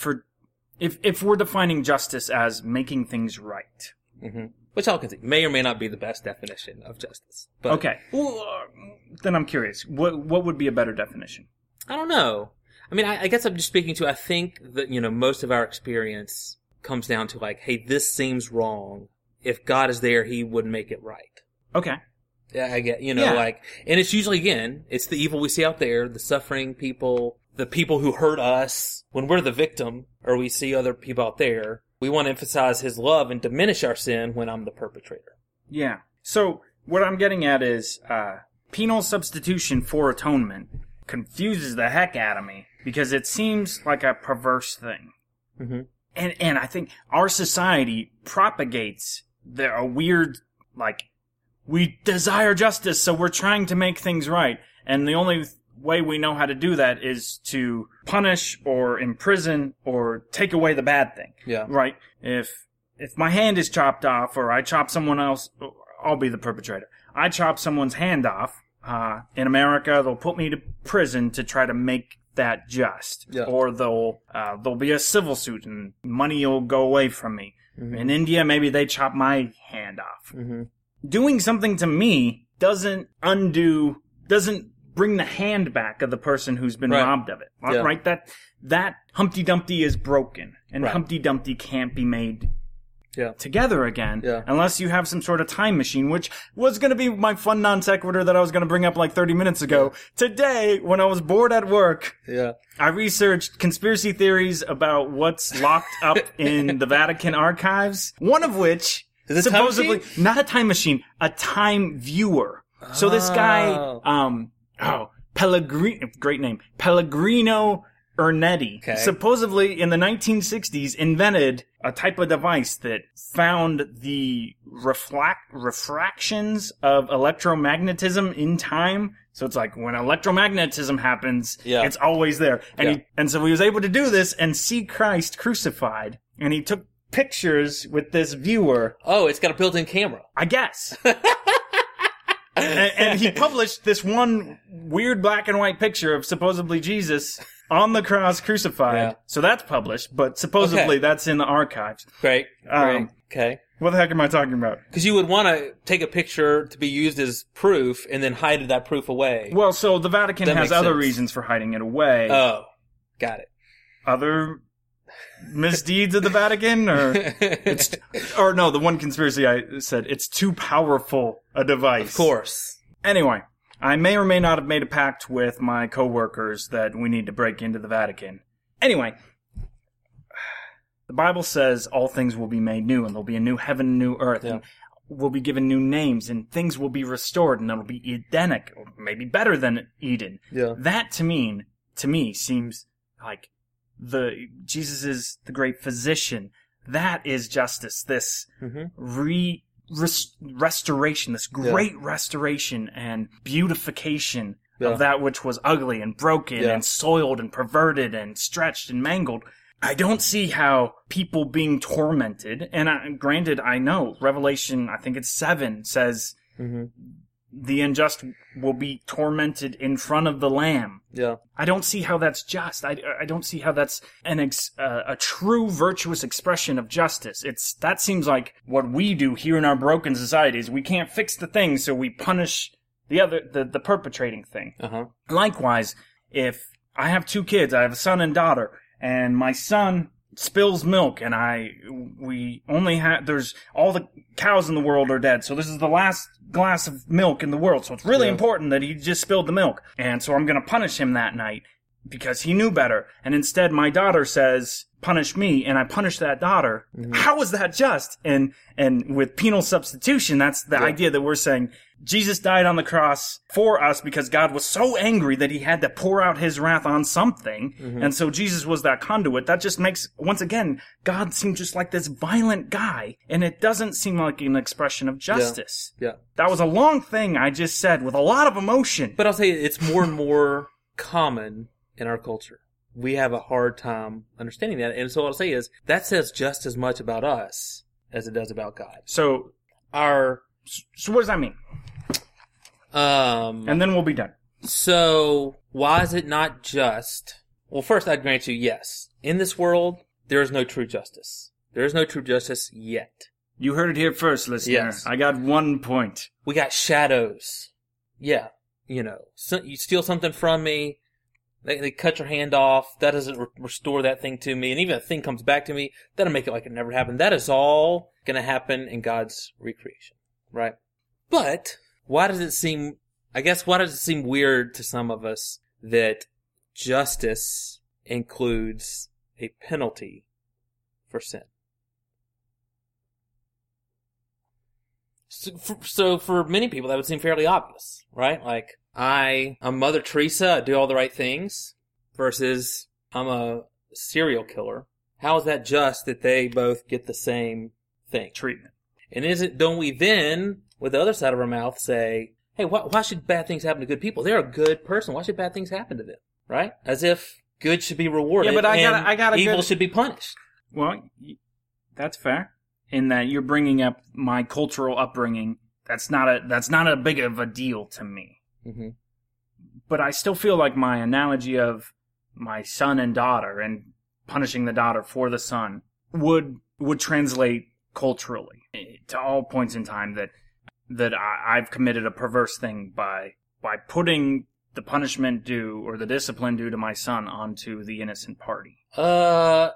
if we're defining justice as making things right. Mm-hmm. Which I'll concede may or may not be the best definition of justice. But okay. Well, then I'm curious. What would be a better definition? I don't know. I mean, I guess I'm just speaking to, I think that, most of our experience comes down to like, hey, this seems wrong. If God is there, he would make it right. Okay. Yeah, I get, and it's usually, again, it's the evil we see out there, the suffering people, the people who hurt us. When we're the victim, or we see other people out there, we want to emphasize his love and diminish our sin when I'm the perpetrator. Yeah. So, what I'm getting at is, penal substitution for atonement confuses the heck out of me, because it seems like a perverse thing. Mm-hmm. And I think our society propagates a weird, like, we desire justice, so we're trying to make things right. And the only way we know how to do that is to punish or imprison or take away the bad thing. Yeah. Right? If my hand is chopped off or I chop someone else, I'll be the perpetrator. I chop someone's hand off, in America, they'll put me to prison to try to make that just. Yeah. Or there'll be a civil suit and money will go away from me. Mm-hmm. In India, maybe they chop my hand off. Mm-hmm. Doing something to me doesn't bring the hand back of the person who's been robbed of it. Yeah. Right? That Humpty Dumpty is broken. And Humpty Dumpty can't be made together again unless you have some sort of time machine, which was going to be my fun non sequitur that I was going to bring up like 30 minutes ago. Today, when I was bored at work, I researched conspiracy theories about what's locked up in the Vatican archives, one of which supposedly not a time machine, a time viewer. So this guy, Pellegrino, great name, Pellegrino Ernetti, supposedly in the 1960s invented a type of device that found the refractions of electromagnetism in time. So it's like when electromagnetism happens, it's always there. And so he was able to do this and see Christ crucified. And he took pictures with this viewer. Oh, it's got a built-in camera. I guess. and he published this one weird black and white picture of supposedly Jesus on the cross crucified. Yeah. So that's published, but supposedly that's in the archives. Great. Okay. What the heck am I talking about? Because you would want to take a picture to be used as proof and then hide that proof away. Well, so the Vatican That has makes other sense. reasons for hiding it away. Oh, got it. Other misdeeds of the Vatican, or no, the one conspiracy I said, it's too powerful a device. Of course. Anyway, I may or may not have made a pact with my coworkers that we need to break into the Vatican. Anyway, the Bible says all things will be made new, and there'll be a new heaven and new earth, and we'll be given new names, and things will be restored, and it'll be Edenic, or maybe better than Eden. Yeah. That to me seems like Jesus is the great physician. That is justice. This restoration, this great restoration and beautification of that which was ugly and broken and soiled and perverted and stretched and mangled. I don't see how people being tormented, and granted, I know Revelation, I think it's 7, says the unjust will be tormented in front of the Lamb. Yeah. I don't see how that's just. I don't see how that's a true virtuous expression of justice. That seems like what we do here in our broken societies. We can't fix the thing, so we punish the perpetrating thing. Likewise, if I have 2 kids, I have a son and daughter, and my son spills milk, and there's all the cows in the world are dead, so this is the last glass of milk in the world, so it's really important that he just spilled the milk, and so I'm going to punish him that night because he knew better, and instead my daughter says, punish me, and I punish that daughter. How is that just? And with penal substitution, that's the idea that we're saying Jesus died on the cross for us because God was so angry that he had to pour out his wrath on something. And so Jesus was that conduit. That just makes, once again, God seem just like this violent guy. And it doesn't seem like an expression of justice. Yeah. That was a long thing I just said with a lot of emotion. But I'll say it's more and more common in our culture. We have a hard time understanding that. And so what I'll say is that says just as much about us as it does about God. So what does that mean? And then we'll be done. So, why is it not just? Well, first, I'd grant you, yes. In this world, there is no true justice. There is no true justice yet. You heard it here first, listener. Yes. I got 1 point. We got shadows. Yeah. So you steal something from me, they cut your hand off, that doesn't restore that thing to me, and even if a thing comes back to me, that'll make it like it never happened. That is all going to happen in God's recreation. Right? But why does it seem weird to some of us that justice includes a penalty for sin? So for many people, that would seem fairly obvious, right? Like, I'm Mother Teresa, I do all the right things, versus I'm a serial killer. How is that just that they both get the same thing? Treatment. And don't we then, with the other side of our mouth, say, hey, why should bad things happen to good people? They're a good person. Why should bad things happen to them? Right? As if good should be rewarded but I got evil should be punished. Well, that's fair. In that you're bringing up my cultural upbringing. That's not a big of a deal to me. But I still feel like my analogy of my son and daughter and punishing the daughter for the son would translate culturally to all points in time that I've committed a perverse thing by putting the punishment due or the discipline due to my son onto the innocent party. To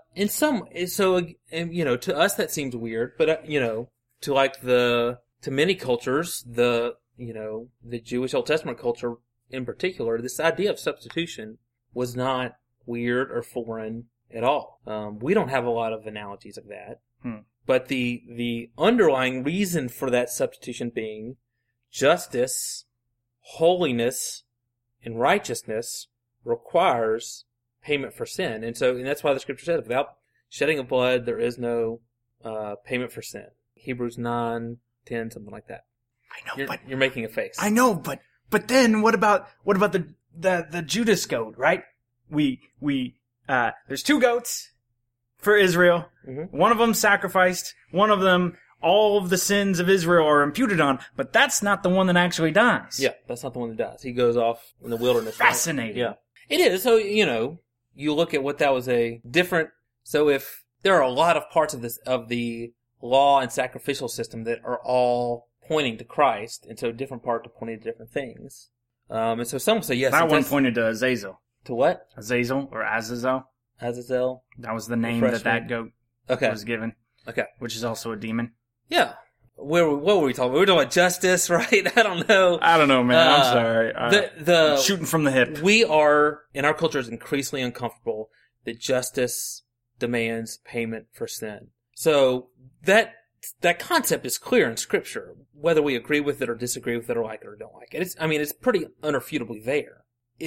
us that seems weird, but to many cultures, the Jewish Old Testament culture in particular, this idea of substitution was not weird or foreign at all. We don't have a lot of analogies of that. But the underlying reason for that substitution being justice, holiness, and righteousness requires payment for sin. And that's why the scripture says, without shedding of blood, there is no payment for sin. Hebrews 9:10, something like that. I know, you're making a face. I know, but then what about the Judas goat, right? There's 2 goats for Israel. One of them sacrificed. One of them, all of the sins of Israel are imputed on, but that's not the one that actually dies. Yeah, that's not the one that dies. He goes off in the wilderness. Fascinating. Right? Yeah. It is. So, you look at what that was a different, so if there are a lot of parts of this, of the law and sacrificial system that are all pointing to Christ, and so different parts are pointing to different things. And so some will say, yes. That one pointed to Azazel. To what? Azazel or Azazel. Azazel. That was the name that goat was given. Okay. Which is also a demon. Yeah. What were we talking about? We were talking about justice, right? I don't know. I don't know, man. I'm sorry. The shooting from the hip. We are, in our culture, is increasingly uncomfortable that justice demands payment for sin. So that concept is clear in Scripture, whether we agree with it or disagree with it or like it or don't like it. It's pretty unrefutably there.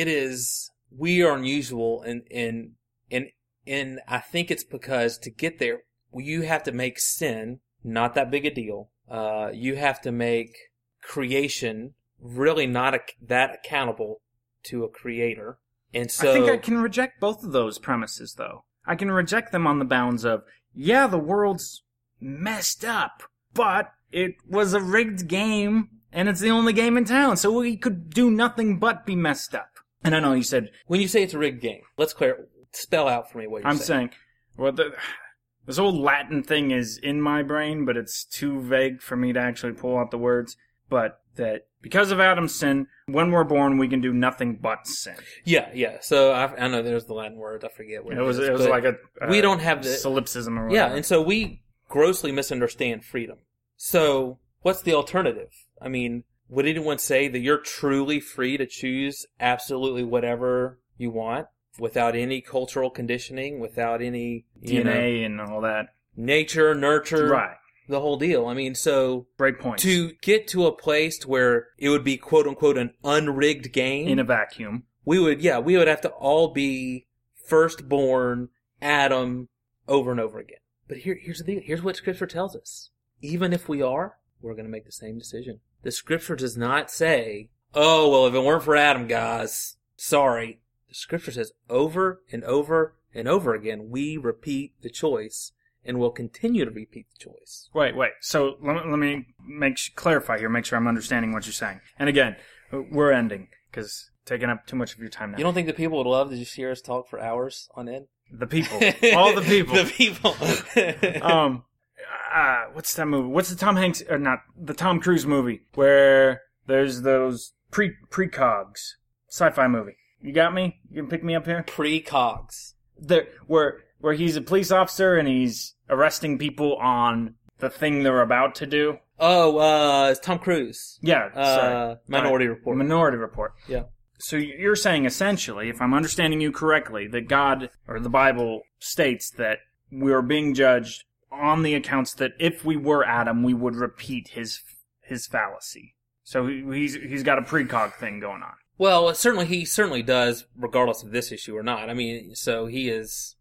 We are unusual, and I think it's because to get there, you have to make sin not that big a deal. You have to make creation really not that accountable to a creator. And so I think I can reject both of those premises, though. I can reject them on the bounds of, yeah, the world's messed up, but it was a rigged game, and it's the only game in town, so we could do nothing but be messed up. And I know you said... When you say it's a rigged game, let's spell out for me what you're saying. Well, this whole Latin thing is in my brain, but it's too vague for me to actually pull out the words. But that because of Adam's sin, when we're born, we can do nothing but sin. Yeah. So I know there's the Latin word. I forget what it is. It was like we don't have the solipsism or whatever. Yeah, and so we grossly misunderstand freedom. So what's the alternative? I mean, would anyone say that you're truly free to choose absolutely whatever you want without any cultural conditioning, without any DNA and all that? Nature, nurture. Right. The whole deal. I mean, so... Great point. To get to a place where it would be quote-unquote an unrigged game... In a vacuum. We would have to all be firstborn Adam over and over again. But here's the deal. Here's what Scripture tells us. Even if we are, we're going to make the same decision. The Scripture does not say, oh, well, if it weren't for Adam, guys, sorry. The Scripture says over and over and over again, we repeat the choice and will continue to repeat the choice. Wait. So let me clarify here, make sure I'm understanding what you're saying. And again, we're ending because taking up too much of your time now. You don't think the people would love to just hear us talk for hours on end? The people. All the people. The people. What's that movie? What's the Tom Hanks, or not, the Tom Cruise movie where there's those precogs? Sci-fi movie. You got me? You can pick me up here? Precogs. Where he's a police officer and he's arresting people on the thing they're about to do. Oh, it's Tom Cruise. Yeah, sorry. Minority Report. Minority Report. Yeah. So you're saying essentially, if I'm understanding you correctly, that God, or the Bible, states that we are being judged on the accounts that if we were Adam, we would repeat his fallacy. So he's got a precog thing going on. Well, he certainly does, regardless of this issue or not. I mean, so he is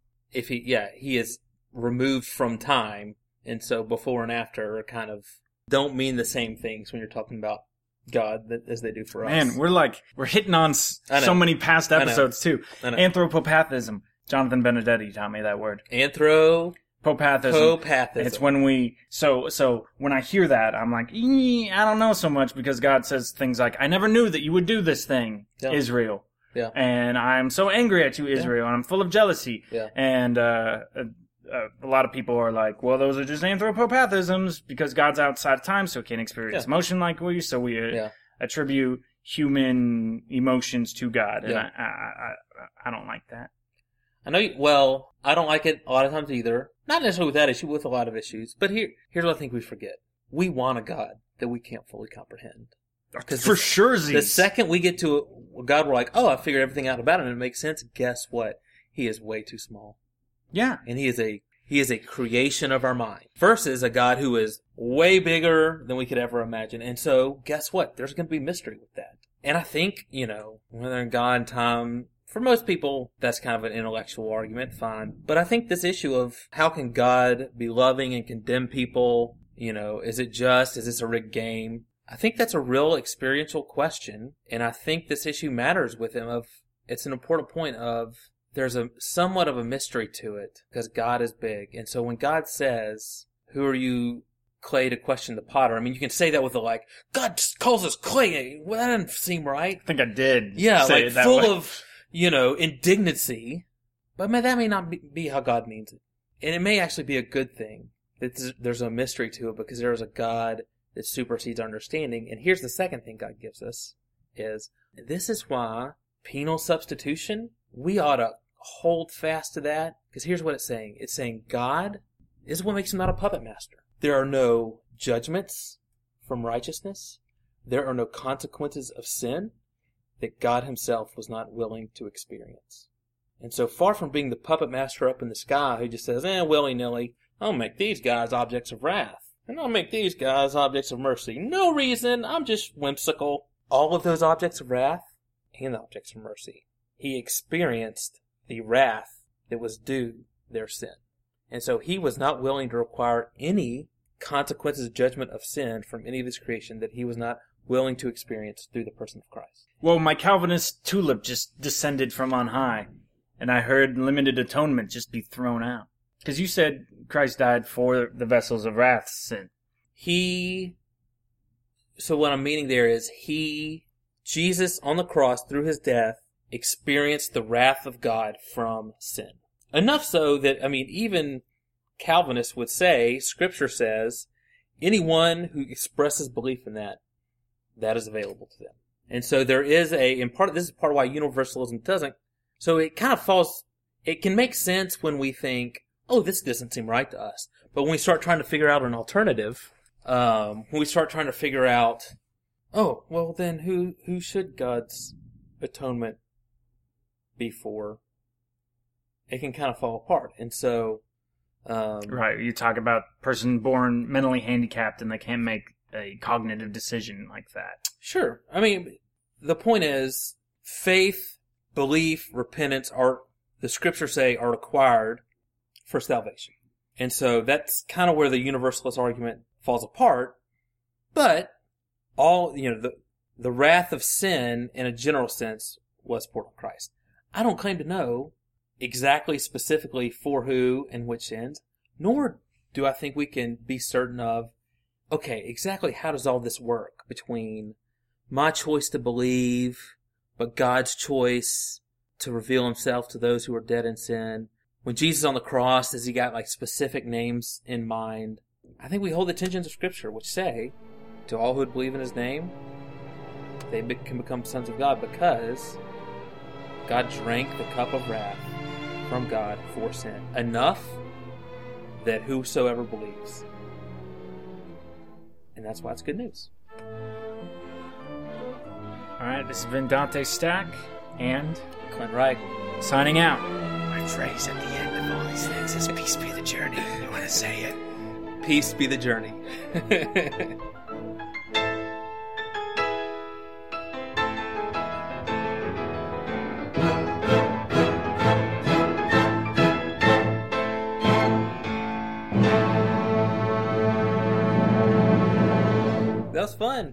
removed from time, and so before and after kind of don't mean the same things when you're talking about God as they do for us. Man, we're hitting on so many past episodes too. Anthropopathism. Jonathan Benedetti taught me that word. Popathism. It's when we so when I hear that, I'm like, I don't know so much, because God says things like, I never knew that you would do this thing, Israel. Yeah. And I'm so angry at you, Israel, and I'm full of jealousy. Yeah. And a lot of people are like, well, those are just anthropopathisms because God's outside of time, so he can't experience emotion like we, so we attribute human emotions to God. And I don't like that. I know I don't like it a lot of times either. Not necessarily with that issue, with a lot of issues. But here's what I think we forget. We want a God that we can't fully comprehend. For sure, the second we get to a God, we're like, oh, I figured everything out about him and it makes sense. Guess what? He is way too small. Yeah. And he is a creation of our mind. Versus a God who is way bigger than we could ever imagine. And so, guess what? There's going to be mystery with that. And I think, whether in God and time, for most people, that's kind of an intellectual argument, fine. But I think this issue of how can God be loving and condemn people, is this a rigged game? I think that's a real experiential question. And I think this issue matters with him. It's an important point of there's somewhat of a mystery to it because God is big. And so when God says, who are you, clay, to question the potter? I mean, you can say that with God calls us clay. Well, that doesn't seem right. I think I did. Yeah, say it that full way. of, indignancy. But that may not be how God means it. And it may actually be a good thing that there's a mystery to it because there's a God that supersedes understanding. And here's the second thing God gives us is, this is why penal substitution, we ought to hold fast to that. Because here's what it's saying. It's saying God is what makes him not a puppet master. There are no judgments from righteousness. There are no consequences of sin that God himself was not willing to experience. And so far from being the puppet master up in the sky who just says, willy-nilly, I'll make these guys objects of wrath, and I'll make these guys objects of mercy. No reason, I'm just whimsical. All of those objects of wrath and the objects of mercy, he experienced the wrath that was due their sin. And so he was not willing to require any consequences of judgment of sin from any of his creation that he was not willing to experience through the person of Christ. Well, my Calvinist tulip just descended from on high, and I heard limited atonement just be thrown out. Because you said Christ died for the vessels of wrath sin. So what I'm meaning there is Jesus on the cross through his death experienced the wrath of God from sin. Enough so that, even Calvinists would say, Scripture says, anyone who expresses belief in that is available to them. And so there is this is part of why universalism doesn't. So it kind of falls, it can make sense when we think, this doesn't seem right to us. But when we start trying to figure out an alternative, when we start trying to figure out, then who should God's atonement be for? It can kind of fall apart. And so... right, you talk about a person born mentally handicapped and they can't make a cognitive decision like that. Sure. The point is, faith, belief, repentance the Scriptures say, are required for salvation. And so that's kind of where the universalist argument falls apart. But the wrath of sin, in a general sense, was poured on Christ. I don't claim to know exactly, specifically for who and which sins, nor do I think we can be certain of, exactly how does all this work between my choice to believe, but God's choice to reveal himself to those who are dead in sin. When Jesus on the cross, has he got specific names in mind? I think we hold the tensions of Scripture, which say, to all who would believe in his name, they can become sons of God because God drank the cup of wrath from God for sin. Enough that whosoever believes. And that's why it's good news. Alright, this has been Dante Stack and Clint Wright signing out. My phrase at the end of all these things is peace be the journey. You want to say it? Peace be the journey.